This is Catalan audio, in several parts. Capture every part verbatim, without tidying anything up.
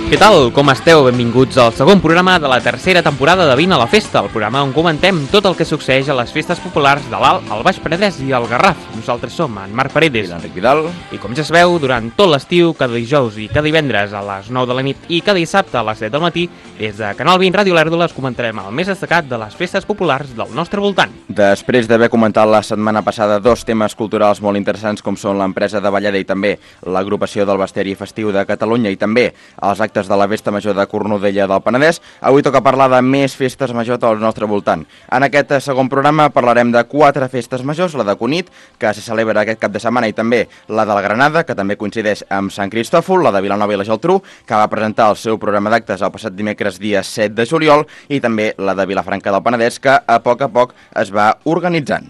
Què tal? Com esteu? Benvinguts al segon programa de la tercera temporada de Vine a la Festa, el programa on comentem tot el que succeeix a les festes populars de l'Alt, el Baix Penedès i el Garraf. Nosaltres som en Marc Paredes i l'Enric Vidal. I com ja sabeu, durant tot l'estiu, cada dijous i cada divendres a les nou de la nit i cada dissabte a les set del matí, des de Canal vint Ràdio Lèrdoles comentarem el més destacat de les festes populars del nostre voltant. Després d'haver comentat la setmana passada dos temes culturals molt interessants com són l'empresa de Valleda i també l'agrupació del Bestiari Festiu de Catalunya i també els actes de la Festa Major de Cornudella del Penedès, avui toca parlar de més festes majors al nostre voltant. En aquest segon programa parlarem de quatre festes majors, la de Cunit, que se celebra aquest cap de setmana, i també la de la Granada, que també coincideix amb Sant Cristòfol, la de Vilanova i la Geltrú, que va presentar el seu programa d'actes el passat dimecres dia set de juliol, i també la de Vilafranca del Penedès, que a poc a poc es va organitzant.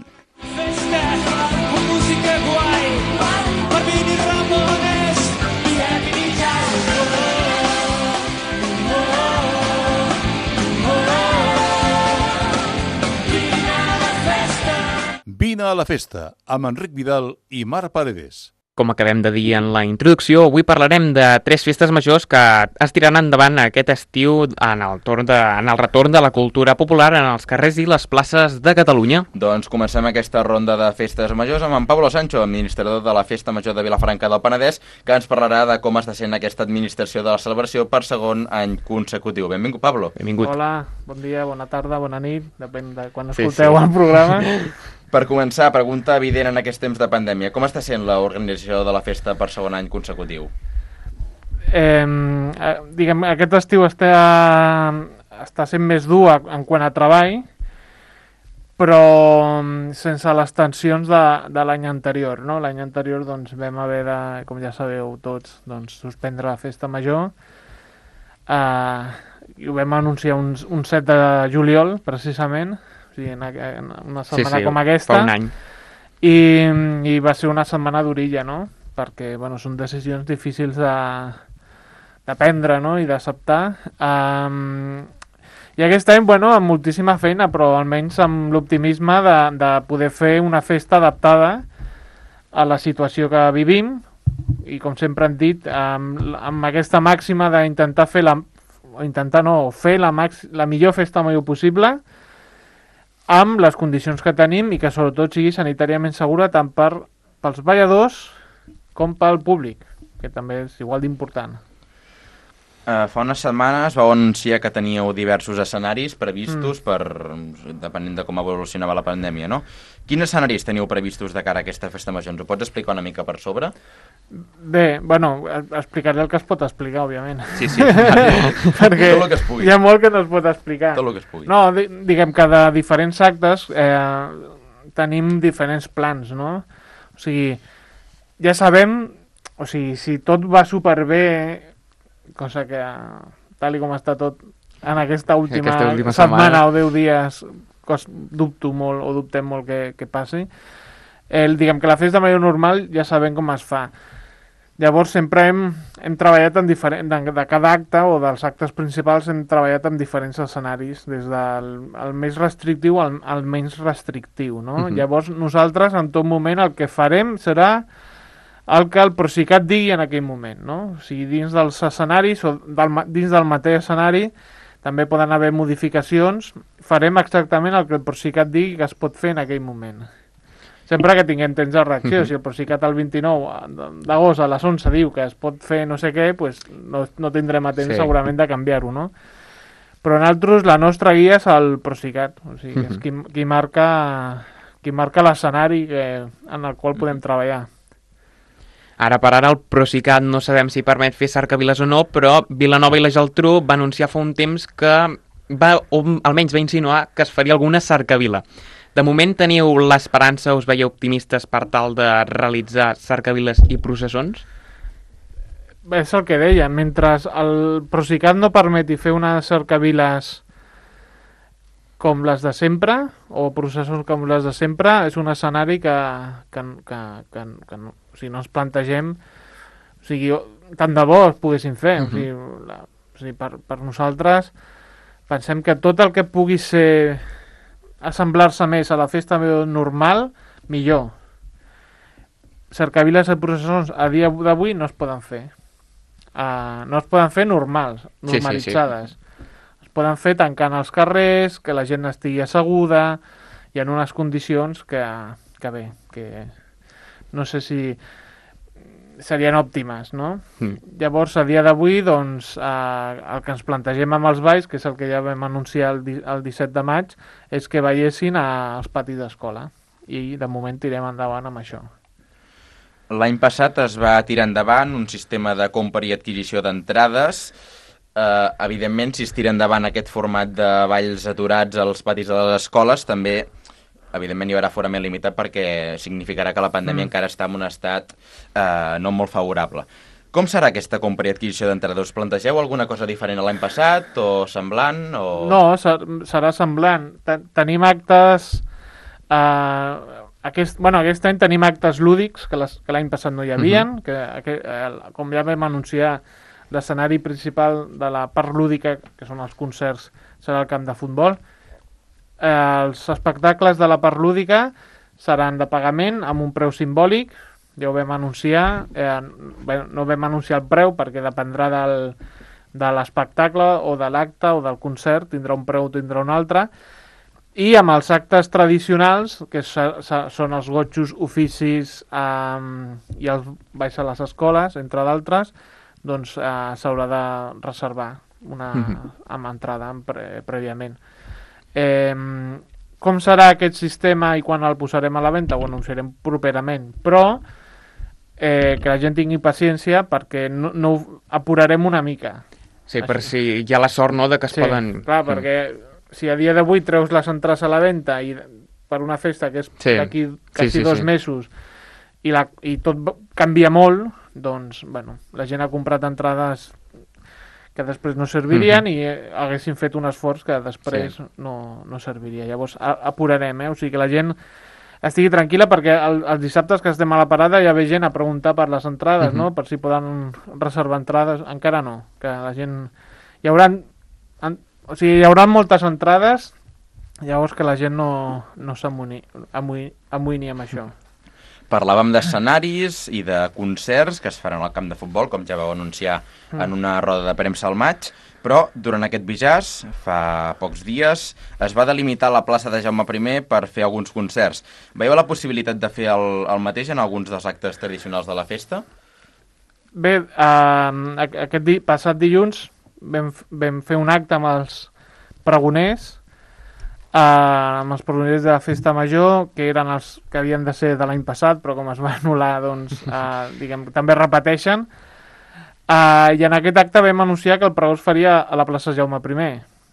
Vine a la Festa, amb Enric Vidal i Marc Paredes. Com acabem de dir en la introducció, avui parlarem de tres festes majors que es tiraran endavant aquest estiu en el, torn de, en el retorn de la cultura popular en els carrers i les places de Catalunya. Doncs comencem aquesta ronda de festes majors amb en Pablo Sancho, administrador de la Festa Major de Vilafranca del Penedès, que ens parlarà de com està sent aquesta administració de la celebració per segon any consecutiu. Benvingut, Pablo. Benvingut. Hola, bon dia, bona tarda, bona nit, depèn de quan Sí, escolteu sí. el programa. Per començar, pregunta evident en aquests temps de pandèmia. Com està sent l'organització de la festa per segon any consecutiu? Eh, eh, diguem, aquest estiu està, està sent més dur en quant a treball, però sense les tensions de, de l'any anterior. No? L'any anterior doncs, vam haver de, com ja sabeu tots, doncs, suspendre la festa major. Eh, i ho vam anunciar un, un set de juliol, precisament, o sigui, en, en una setmana sí, sí, com aquesta. fa un any. I, i va ser una setmana d'orilla, no? Perquè, bueno, són decisions difícils de, de prendre, no? I d'acceptar. Um, I aquest any, bueno, amb moltíssima feina, però almenys amb l'optimisme de, de poder fer una festa adaptada a la situació que vivim i, com sempre hem dit, amb, amb aquesta màxima d'intentar fer la, o intentar no, fer la, max, la millor festa major possible amb les condicions que tenim i que sobretot sigui sanitàriament segura tant per, pels balladors com pel públic, que també és igual d'important. Uh, fa unes setmanes vau anunciar que teníeu diversos escenaris previstos mm. per, depenent de com evolucionava la pandèmia, no? Quins escenaris teniu previstos de cara a aquesta festa major? Ens ho pots explicar una mica per sobre? Bé, bueno, explicaré el que es pot explicar, òbviament. Sí, sí. Perquè tot el que es pugui. hi ha molt que no es pot explicar. Tot el que es pugui. No, di diguem que de diferents actes eh, tenim diferents plans, no? O sigui, ja sabem, o sigui, si tot va superbé, cosa que tal i com està tot en aquesta última, aquesta última setmana, setmana o deu dies, cos, dubto molt o dubtem molt que, que passi. El, diguem que la festa major normal ja sabem com es fa. Llavors sempre hem, hem treballat en diferent, de, de cada acte o dels actes principals hem treballat en diferents escenaris, des del el més restrictiu al, al menys restrictiu, no? Uh-huh. Llavors nosaltres en tot moment el que farem serà el que el Procicat digui en aquell moment, no? O sigui, dins dels escenaris o del, dins del mateix escenari també poden haver modificacions, farem exactament el que el Procicat digui que es pot fer en aquell moment. Sempre que tinguem temps de reacció, uh-huh. si el Procicat el vint-i-nou d'agost a les onze diu que es pot fer no sé què, pues no, no tindrem a temps sí. segurament de canviar-ho, no? Però nosaltres, la nostra guia és el Procicat, o sigui, uh-huh. és qui, qui marca, qui marca l'escenari en el qual podem treballar. Ara per ara el Procicat no sabem si permet fer cercaviles o no, però Vilanova i la Geltrú va anunciar fa un temps que va, o almenys va insinuar que es faria alguna cercavila. De moment teniu l'esperança, us veieu optimistes per tal de realitzar cercaviles i processons? És el que deia, mentre el Procicat no permeti fer unes cercaviles com les de sempre, o processons com les de sempre, és un escenari que, que, que, que, que no, o sigui, no ens plantegem, o sigui, tant de bo es poguessin fer, uh-huh. o sigui, la, o sigui per, per nosaltres pensem que tot el que pugui ser assemblar-se més a la festa normal, millor. Cercaviles i processons a dia d'avui no es poden fer. Uh, no es poden fer normals, normalitzades. Sí, sí, sí. Es poden fer tancant els carrers, que la gent estigui asseguda i en unes condicions que, que bé, que no sé si serien òptimes, no? Mm. Llavors, a dia d'avui, doncs, eh, el que ens plantegem amb els balls, que és el que ja vam anunciar el, el disset de maig, és que veiessin als patis d'escola. I, de moment, tirem endavant amb això. L'any passat es va tirar endavant un sistema de compra i adquisició d'entrades. Eh, evidentment, si es tira endavant aquest format de balls aturats als patis de les escoles, també, evidentment, hi haurà aforament limitat perquè significarà que la pandèmia mm. encara està en un estat eh, no molt favorable. Com serà aquesta compra i adquisició d'entrades? Us plantegeu alguna cosa diferent a l'any passat o semblant? O... No, serà semblant. Tenim actes... Eh, Aquest, bueno, aquest any tenim actes lúdics que l'any passat no hi havia, uh-huh. que, que eh, com ja vam anunciar, l'escenari principal de la part lúdica, que són els concerts, serà el camp de futbol. Eh, els espectacles de la part lúdica seran de pagament amb un preu simbòlic, ja ho vam anunciar, eh, no vam anunciar el preu perquè dependrà del, de l'espectacle o de l'acte o del concert, tindrà un preu o tindrà un altre. I amb els actes tradicionals, que són els gotxos, oficis eh, i els balls a les escoles, entre d'altres, doncs eh, s'haurà de reservar una, mm-hmm. amb entrada pre prèviament. Eh, com serà aquest sistema i quan el posarem a la venda? Ho anunciarem properament, però eh, que la gent tingui paciència perquè no, no apurarem una mica. Sí, per si hi ha la sort, no?, de que es sí, poden... clar, perquè... Si a dia d'avui treus les entrades a la venda i per una festa que és sí. d'aquí quasi sí, sí, dos sí. mesos i, la, i tot canvia molt, doncs, bueno, la gent ha comprat entrades que després no servirien mm-hmm. i haguessin fet un esforç que després sí. no, no serviria. Llavors apurarem, eh? O sigui que la gent estigui tranquil·la perquè el, els dissabtes que estem a la parada ja ve gent a preguntar per les entrades, mm-hmm. no? Per si poden reservar entrades. Encara no, que la gent... Hi haurà... En, O sigui, hi haurà moltes entrades, llavors que la gent no, no s'amoïni amb això. Parlàvem d'escenaris i de concerts que es faran al camp de futbol, com ja vau anunciar mm. en una roda de premsa al maig, però durant aquest Bijàs, fa pocs dies, es va delimitar la plaça de Jaume primer per fer alguns concerts. Veieu la possibilitat de fer el, el mateix en alguns dels actes tradicionals de la festa? Bé, eh, aquest di passat dilluns Vam, vam fer un acte amb els pregoners, eh, amb els pregoners de la Festa Major, que eren els que havien de ser de l'any passat, però com es va anul·lar, doncs, eh, diguem, també repeteixen. Eh, I en aquest acte vam anunciar que el pregó es faria a la plaça Jaume primer.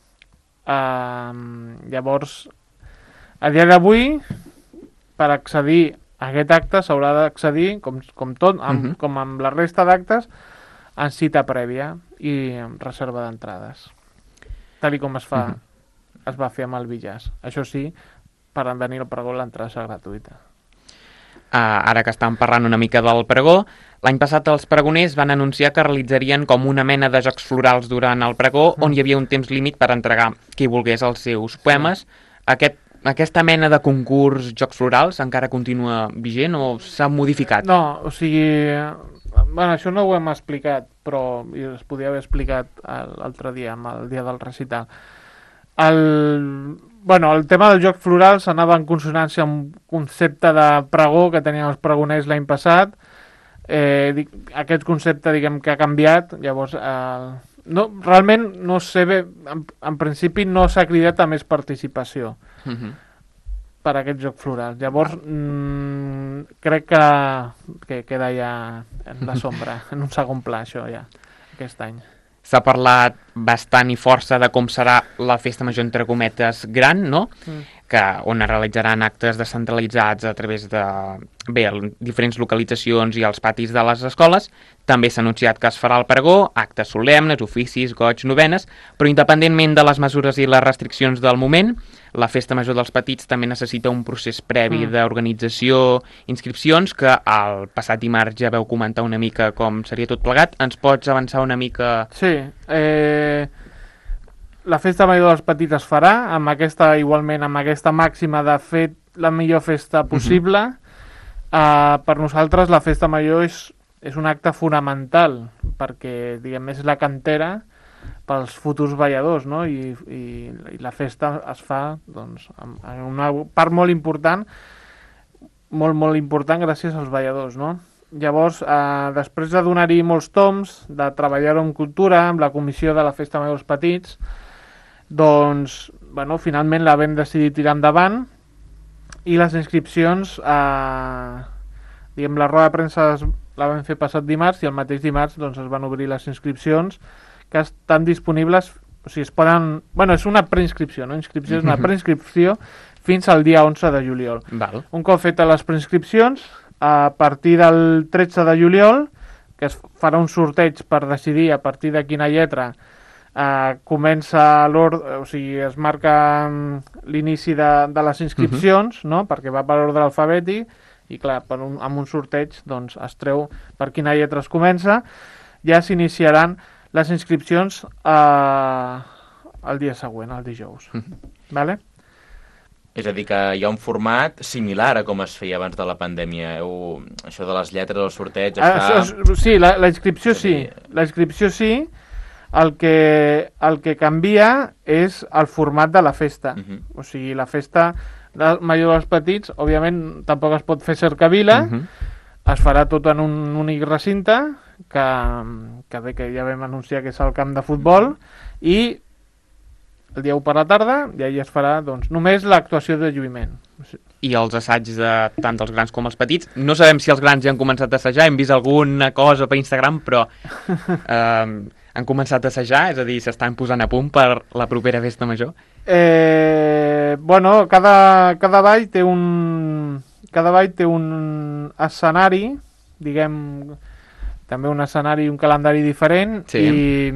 Eh, llavors, a dia d'avui, per accedir a aquest acte s'haurà d'accedir, com, com tot, amb, uh-huh. com amb la resta d'actes, en cita prèvia i reserva d'entrades. Tal i com es fa, uh-huh. es va fer amb el Bijàs. Això sí, per venir al pregó l'entrada serà gratuïta. Uh, ara que estàvem parlant una mica del pregó, l'any passat els pregoners van anunciar que realitzarien com una mena de jocs florals durant el pregó, uh-huh. on hi havia un temps límit per entregar qui volgués els seus poemes. Sí. Aquest, aquesta mena de concurs jocs florals encara continua vigent o s'ha modificat? No, o sigui... Bueno, això no ho hem explicat, però es podia haver explicat l'altre dia, amb el dia del recital. El, bueno, el tema del joc floral s'anava en consonància amb un concepte de pregó que tenien els pregoners l'any passat. Eh, aquest concepte, diguem, que ha canviat, llavors... Eh, no, realment no sé bé, en, en principi no s'ha cridat a més participació. Uh-huh. Per aquest joc floral. Llavors, mmm, crec que, que queda ja en la sombra, en un segon pla, això ja, aquest any. S'ha parlat bastant i força de com serà la festa major, entre cometes, gran, no? Mm. Que, on es realitzaran actes descentralitzats a través de bé, diferents localitzacions i els patis de les escoles. També s'ha anunciat que es farà el pregó, actes solemnes, oficis, goig, novenes, però independentment de les mesures i les restriccions del moment, la festa major dels petits també necessita un procés previ mm. d'organització, inscripcions, que el passat dimarts ja veu comentar una mica com seria tot plegat. Ens pots avançar una mica? Sí, eh... la festa major dels petits es farà, amb aquesta, igualment amb aquesta màxima de fer la millor festa possible. Uh-huh. uh, per nosaltres la festa major és, és un acte fonamental perquè diguem, és la cantera pels futurs balladors, no? I, i, i la festa es fa doncs, en una part molt important, molt, molt important gràcies als balladors, no? Llavors, eh, després de donar-hi molts toms, de treballar-ho en cultura, amb la comissió de la Festa Major dels Petits, doncs, bueno, finalment la vam decidir tirar endavant i les inscripcions, eh, diguem, la roda de premsa la vam fer passat dimarts i el mateix dimarts doncs, es van obrir les inscripcions que estan disponibles, o sigui, es poden... Bueno, és una preinscripció, no? Inscripció és una preinscripció fins al dia onze de juliol. Val. Un cop fetes les preinscripcions, a partir del tretze de juliol, que es farà un sorteig per decidir a partir de quina lletra eh, comença l'ordre, o sigui, es marca l'inici de, de les inscripcions, uh-huh. no? Perquè va per ordre alfabètic, i clar, per un, amb un sorteig doncs, es treu per quina lletra es comença, ja s'iniciaran les inscripcions eh, el dia següent, el dijous. Uh-huh. Vale? És a dir, que hi ha un format similar a com es feia abans de la pandèmia. Heu... Això de les lletres, el sorteig... Es fa... ah, sí, la, la inscripció sí. La inscripció sí. El que, el que canvia és el format de la festa. Uh-huh. O sigui, la festa major dels petits, òbviament, tampoc es pot fer cercavila. Uh-huh. Es farà tot en un únic recinte, que, que bé que ja vam anunciar que és el camp de futbol, i el dia u per la tarda, i allà es farà doncs, només l'actuació de lluïment. I els assaigs de tant dels grans com els petits. No sabem si els grans ja han començat a assajar, hem vist alguna cosa per Instagram, però eh, han començat a assajar, és a dir, s'estan posant a punt per la propera festa major? Eh, bueno, cada, cada ball té un... Cada ball té un escenari, diguem, també un escenari i un calendari diferent, sí. I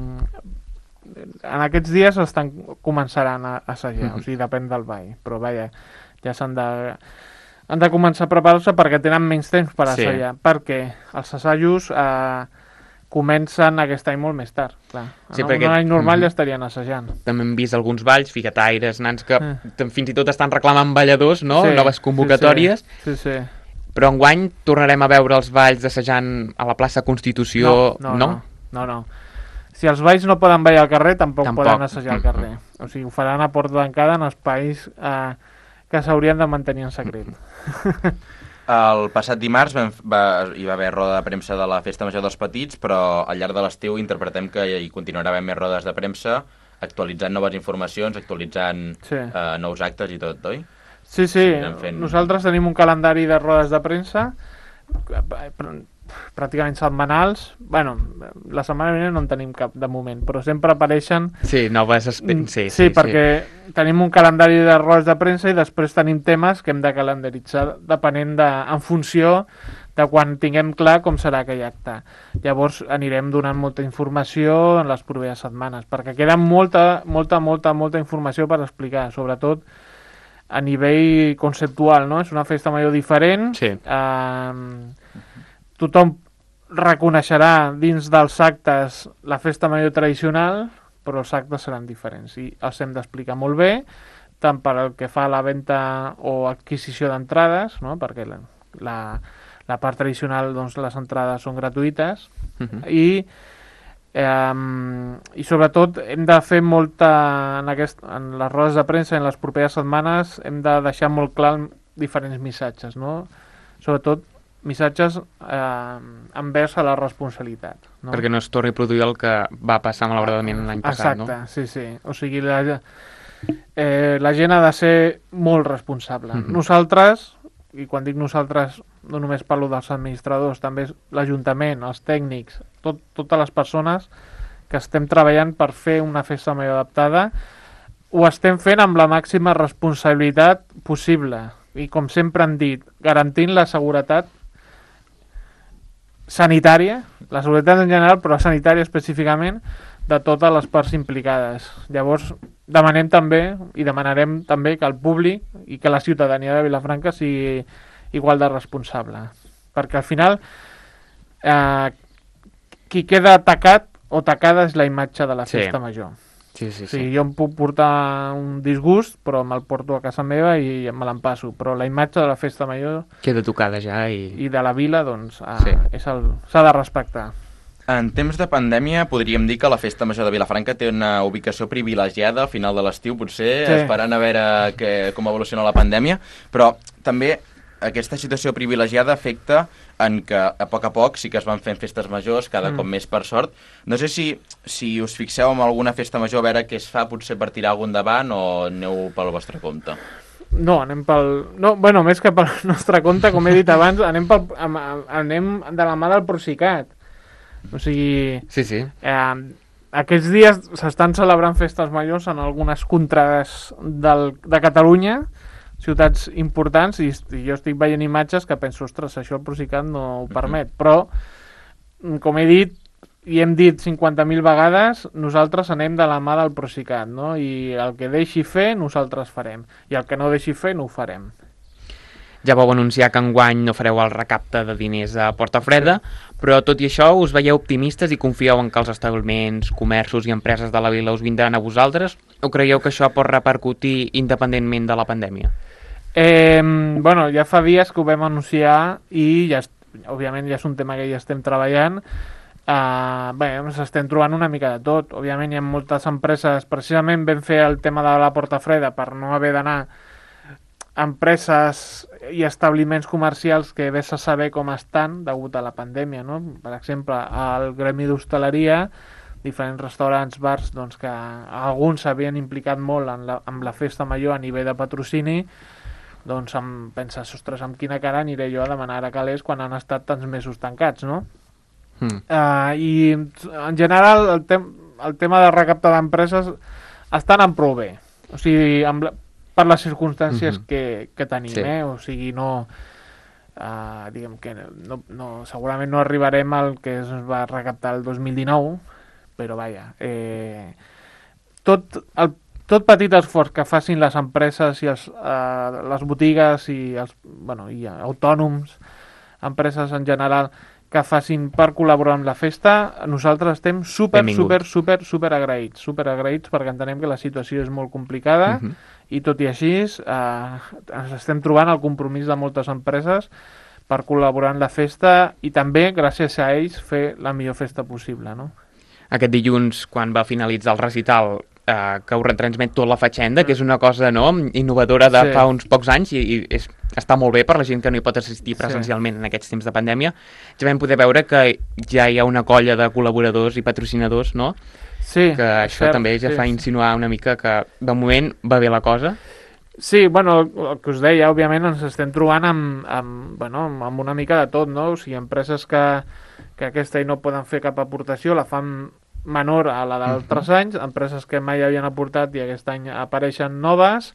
en aquests dies estan, començaran a assajar, mm-hmm. o sigui, depèn del ball, però vaja, ja s'han de, han de començar a preparar-se perquè tenen menys temps per assajar, sí. Perquè els assajos eh, comencen aquest any molt més tard, clar. Sí, en perquè... un any normal mm-hmm. ja estarien assajant. També hem vist alguns balls, figataires, nans que mm. fins i tot estan reclamant balladors, no? Sí, noves convocatòries. Sí, sí. sí, sí. Però enguany tornarem a veure els balls assajant a la plaça Constitució, no? No, no, no. no, no. Si els balls no poden ballar al carrer, tampoc, tampoc. poden assajar al carrer. O sigui, ho faran a porta tancada en espais eh, que s'haurien de mantenir en secret. El passat dimarts va, va, hi va haver roda de premsa de la Festa Major dels Petits, però al llarg de l'estiu interpretem que hi continuarà havent més rodes de premsa, actualitzant noves informacions, actualitzant sí. eh, nous actes i tot, oi? Sí, sí. Fent... Nosaltres tenim un calendari de rodes de premsa pràcticament setmanals. Bueno, la setmana vinent no en tenim cap de moment, però sempre apareixen... Sí, noves... Sí, sí, sí, perquè sí. Tenim un calendari de rodes de premsa i després tenim temes que hem de calendaritzar depenent de, en funció de quan tinguem clar com serà aquell acte. Llavors anirem donant molta informació en les properes setmanes, perquè queda molta, molta, molta, molta informació per explicar, sobretot a nivell conceptual, no? És una festa major diferent. Sí. Eh, tothom reconeixerà dins dels actes la festa major tradicional, però els actes seran diferents i els hem d'explicar molt bé, tant per el que fa a la venda o adquisició d'entrades, no? Perquè la, la, la part tradicional, doncs, les entrades són gratuïtes, uh-huh. i eh, i sobretot hem de fer molta en, aquest, en les rodes de premsa en les properes setmanes hem de deixar molt clar diferents missatges, no? Sobretot missatges eh, envers a la responsabilitat. No? Perquè no es torni a produir el que va passar malauradament l'any passat, Exacte, no? Exacte, sí, sí. O sigui, la, eh, la gent ha de ser molt responsable. Mm-hmm. Nosaltres, i quan dic nosaltres no només parlo dels administradors, també l'Ajuntament, els tècnics, tot, totes les persones que estem treballant per fer una festa major adaptada, ho estem fent amb la màxima responsabilitat possible. I com sempre han dit, garantint la seguretat sanitària, la seguretat en general, però sanitària específicament, de totes les parts implicades. Llavors, demanem també, i demanarem també que el públic i que la ciutadania de Vilafranca sigui igual de responsable. Perquè al final, eh, qui queda atacat o tacada és la imatge de la festa sí. major. Sí, sí, sí. O sigui, jo em puc portar un disgust, però me'l porto a casa meva i me l'empasso. Però la imatge de la festa major... Queda tocada ja i... I de la vila, doncs, eh, sí. és el, s'ha de respectar. En temps de pandèmia podríem dir que la Festa Major de Vilafranca té una ubicació privilegiada al final de l'estiu, potser, sí. esperant a veure que, com evoluciona la pandèmia, però també aquesta situació privilegiada afecta en que a poc a poc sí que es van fent festes majors, cada mm. cop més per sort. No sé si, si us fixeu en alguna festa major a veure què es fa potser per tirar algun davant o aneu pel vostre compte. No, anem pel... No, bueno, més que pel nostre compte, com he dit abans, anem, pel, anem de la mà del Procicat. O sigui... Sí, sí. Eh, aquests dies s'estan celebrant festes majors en algunes contrades del, de Catalunya, ciutats importants, i, i jo estic veient imatges que penso, ostres, això el Procicat no ho permet. Mm-hmm. Però, com he dit, i hem dit cinquanta mil vegades, nosaltres anem de la mà del Procicat, no? I el que deixi fer, nosaltres farem. I el que no deixi fer, no ho farem. Ja vau anunciar que enguany no fareu el recapte de diners a Portafreda, però tot i això us veieu optimistes i confieu en que els establiments, comerços i empreses de la vila us vindran a vosaltres? O creieu que això pot repercutir independentment de la pandèmia? Eh, bueno, ja fa dies que ho vam anunciar i ja, òbviament ja és un tema que ja estem treballant. Uh, bé, ens estem trobant una mica de tot. Òbviament hi ha moltes empreses, precisament vam fer el tema de la Portafreda per no haver d'anar empreses i establiments comercials que vés a saber com estan degut a la pandèmia, no? Per exemple, al gremi d'hostaleria, diferents restaurants, bars, doncs que alguns s'havien implicat molt en la, en la festa major a nivell de patrocini, doncs em penses, ostres, amb quina cara aniré jo a demanar a calés quan han estat tants mesos tancats, no? Mm. Uh, I en general el, tem el tema de recaptar d'empreses està anant prou bé, o sigui, amb la per les circumstàncies mm-hmm. que, que tenim, sí. eh? O sigui, no... Uh, diguem que no, no, segurament no arribarem al que es va recaptar el dos mil dinou, però vaja, eh, tot, el, tot petit esforç que facin les empreses i els, uh, les botigues i els bueno, i autònoms, empreses en general, que facin per col·laborar amb la festa, nosaltres estem super, Benvingut. super, super, super agraïts, super agraïts perquè entenem que la situació és molt complicada uh-huh. i tot i així eh, ens estem trobant el compromís de moltes empreses per col·laborar en la festa i també, gràcies a ells, fer la millor festa possible, no? Aquest dilluns, quan va finalitzar el recital, eh, que ho retransmet tot la Fatxenda, mm. que és una cosa no, innovadora de sí. fa uns pocs anys i, i és, està molt bé per la gent que no hi pot assistir presencialment sí. en aquests temps de pandèmia. Ja vam poder veure que ja hi ha una colla de col·laboradors i patrocinadors, no? Sí, que això cert, també ja sí. fa insinuar una mica que de moment va bé la cosa. Sí, bueno, el que us deia, òbviament ens estem trobant amb, amb, bueno, amb una mica de tot, no? O sigui, empreses que, que aquest any no poden fer cap aportació, la fan menor a la d'altres uh-huh. anys, empreses que mai havien aportat i aquest any apareixen noves,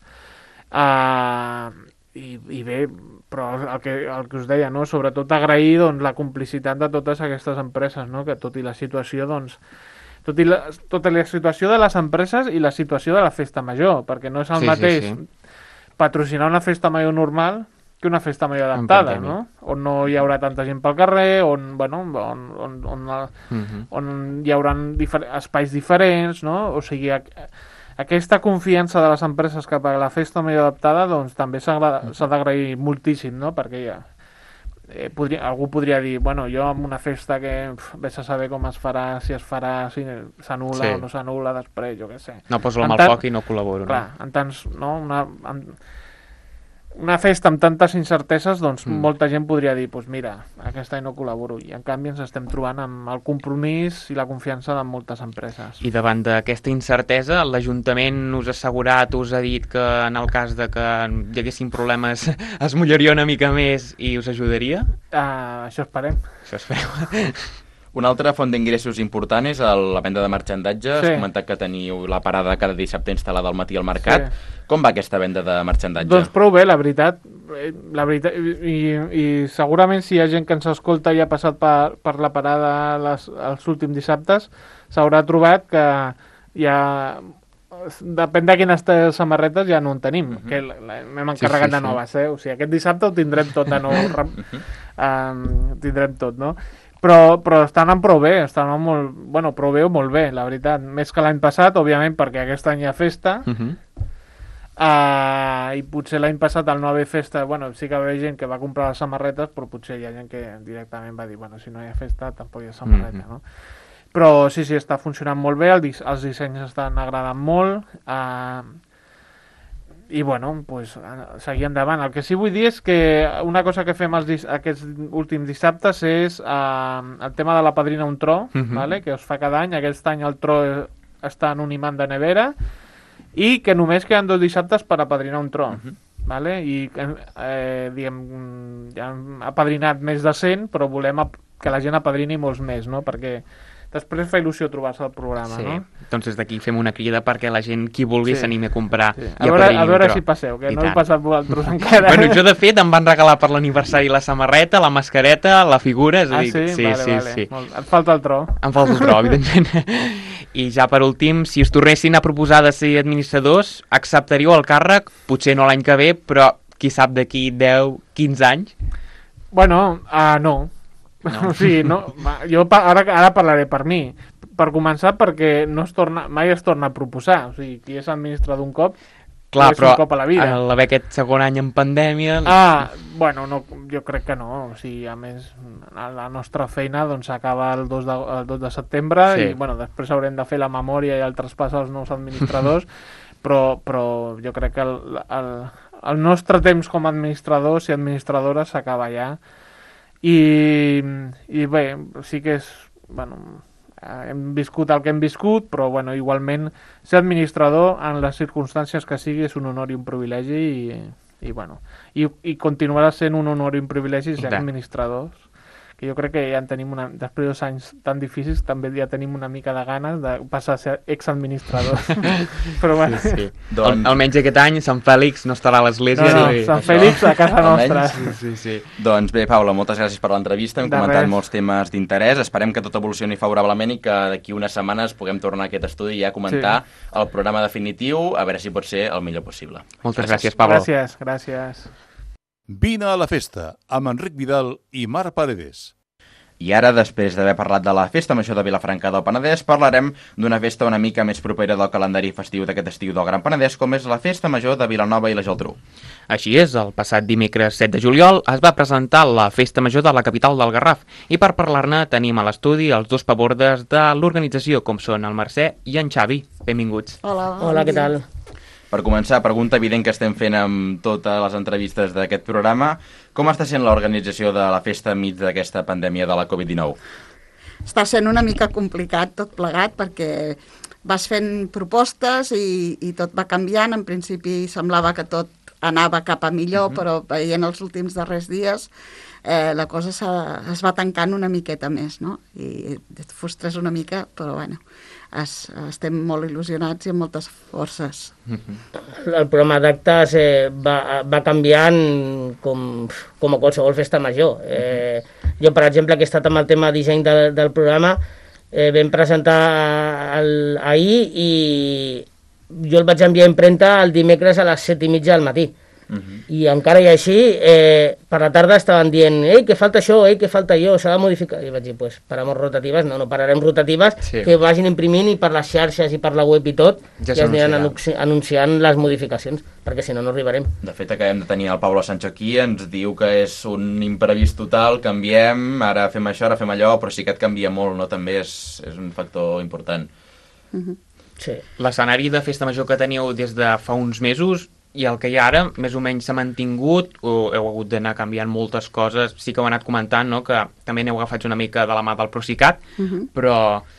uh, i, i bé, però el que, el que us deia, no? Sobretot agrair doncs, la complicitat de totes aquestes empreses, no? Que tot i la situació, doncs, tot i la, tota la situació de les empreses i la situació de la festa major, perquè no és el sí, mateix sí, sí. patrocinar una festa major normal que una festa major adaptada, no? On no hi haurà tanta gent pel carrer, on, bueno, on, on, on, uh-huh. on hi haurà difer- espais diferents, no? O sigui, a, aquesta confiança de les empreses cap a la festa major adaptada, doncs també s'ha uh-huh. d'agrair moltíssim, no? Perquè ja, eh, podria, algú podria dir, bueno, jo amb una festa que pf, vés a saber com es farà, si es farà, si s'anul·la sí. o no s'anul·la després, jo què sé. No poso la mà al foc i no col·laboro. Clar, no? En tants, no? Una... En, una festa amb tantes incerteses, doncs mm. molta gent podria dir, doncs mira, aquest any no col·laboro, i en canvi ens estem trobant amb el compromís i la confiança de moltes empreses. I davant d'aquesta incertesa, l'Ajuntament us ha assegurat, us ha dit que en el cas de que hi haguessin problemes es mulleria una mica més i us ajudaria? Uh, això esperem. Això esperem. Una altra font d'ingressos important és el, la venda de marxandatge. Sí. Has comentat que teniu la parada cada dissabte instal·lada al matí al mercat. Sí. Com va aquesta venda de marxandatge? Doncs prou bé, la veritat. La veritat i, i segurament si hi ha gent que ens escolta i ha passat per, per la parada les, els últims dissabtes, s'haurà trobat que hi ha... Depèn de quines samarretes ja no en tenim, uh-huh. que m'hem encarregat sí, sí, de noves, eh? O sigui, aquest dissabte ho tindrem tot de nou, uh-huh. um, tindrem tot, no? Però, però estan anant prou bé, estan anant molt, bueno, prou bé o molt bé, la veritat. Més que l'any passat, òbviament, perquè aquest any hi ha festa. Uh-huh. Uh, i potser l'any passat al no haver festa, bueno, sí que va haver gent que va comprar les samarretes, però potser hi ha gent que directament va dir, bueno, si no hi ha festa tampoc hi ha samarreta, mm-hmm. no? Però sí, sí, està funcionant molt bé, el dis els dissenys estan agradant molt, uh, i bueno, pues, seguir endavant. El que sí vull dir és que una cosa que fem els aquests últims dissabtes és uh, el tema de la padrina un tro, mm-hmm. vale? Que es fa cada any. Aquest any el tro està en un imant de nevera, i que només queden dos dissabtes per apadrinar un tro, uh-huh. vale? I eh, diguem, ja hem apadrinat més de cent, però volem que la gent apadrini molts més, no? Perquè després fa il·lusió trobar-se al programa, sí. no? Doncs des d'aquí fem una crida perquè la gent, qui vulgui, sí. s'animi a comprar sí. i a veure, apadrini a veure un tro. Si passeu, que I no tant. he passat vosaltres encara. Bueno, jo de fet em van regalar per l'aniversari la samarreta, la mascareta, la figura, és a dir, ah, sí? sí, vale, sí, vale. sí. Molt. Et falta el tro. Em falta el tro, evidentment. I ja per últim, si us tornessin a proposar de ser administradors, acceptaríeu el càrrec? Potser no l'any que ve, però qui sap d'aquí deu, quinze anys? Bueno, uh, no. No. O sigui, no, jo ara, ara parlaré per mi. Per començar, perquè no es torna, mai es torna a proposar. O sigui, qui és administrador un cop, clar, però un cop a la vida. A l'haver aquest segon any en pandèmia... Ah, bueno, no, jo crec que no. O sigui, a més, la nostra feina doncs acaba el dos de, el dos de setembre sí. i bueno, després haurem de fer la memòria i el traspàs als nous administradors, però, però jo crec que el, el, el nostre temps com a administradors i administradores s'acaba ja. I, i bé, sí que és... Bueno, hem viscut el que hem viscut, però bueno, igualment ser administrador en les circumstàncies que sigui és un honor i un privilegi i, i, bueno, i, i continuarà sent un honor i un privilegi ser administradors, que jo crec que ja en tenim una, després de dos anys tan difícils també ja tenim una mica de ganes de passar a ser exadministradors. Però bueno. Sí, sí. Doncs... Al, almenys aquest any Sant Fèlix no estarà a l'església. No, no, i... Sant Fèlix a casa nostra. Sí, sí, sí. Doncs bé, Paula, moltes gràcies per l'entrevista. Hem de comentat res. molts temes d'interès. Esperem que tot evolucioni favorablement i que d'aquí unes setmanes puguem tornar a aquest estudi i ja comentar sí. el programa definitiu, a veure si pot ser el millor possible. Moltes gràcies, gràcies Pablo. Gràcies, gràcies. Vine a la festa, amb Enric Vidal i Mar Paredes. I ara, després d'haver parlat de la Festa Major de Vilafranca del Penedès, parlarem d'una festa una mica més propera del calendari festiu d'aquest estiu del Gran Penedès, com és la Festa Major de Vilanova i la Geltrú. Així és, el passat dimecres set de juliol es va presentar la Festa Major de la capital del Garraf i per parlar-ne tenim a l'estudi els dos pabordes de l'organització, com són el Mercè i en Xavi. Benvinguts. Hola, Hola, què tal? Per començar, pregunta evident que estem fent amb totes les entrevistes d'aquest programa. Com està sent l'organització de la festa enmig d'aquesta pandèmia de la covid dinou? Està sent una mica complicat tot plegat perquè vas fent propostes i, i tot va canviant. En principi semblava que tot anava cap a millor, uh-huh. però veient els últims darrers dies eh, la cosa es va tancant una miqueta més, no? I et frustres una mica, però bueno, es, estem molt il·lusionats i amb moltes forces. Uh-huh. El programa d'actes eh, va, va canviant com, com a qualsevol festa major. Eh, jo, per exemple, que he estat amb el tema disseny de, del programa, eh, vam presentar el, ahir i jo el vaig enviar a impremta el dimecres a les set i mitja del matí. Uh-huh. I encara i així, eh, per la tarda estaven dient ei, que falta això, ei, que falta allò, s'ha de modificar. I vaig dir, pues, paramos rotatives, no, no pararem rotatives, sí. que vagin imprimint i per les xarxes i per la web i tot, ja, ja es aniran anunci anunciant les modificacions, perquè si no, no arribarem. De fet, acabem de tenir el Pablo Sancho aquí, ens diu que és un imprevist total, canviem, ara fem això, ara fem allò, però sí que et canvia molt, no? També és, és un factor important. Uh-huh. Sí. L'escenari de festa major que teníeu des de fa uns mesos i el que hi ha ara, més o menys s'ha mantingut o heu hagut d'anar canviant moltes coses? Sí que heu anat comentant, no?, que també n'heu agafat una mica de la mà del Procicat, uh-huh. però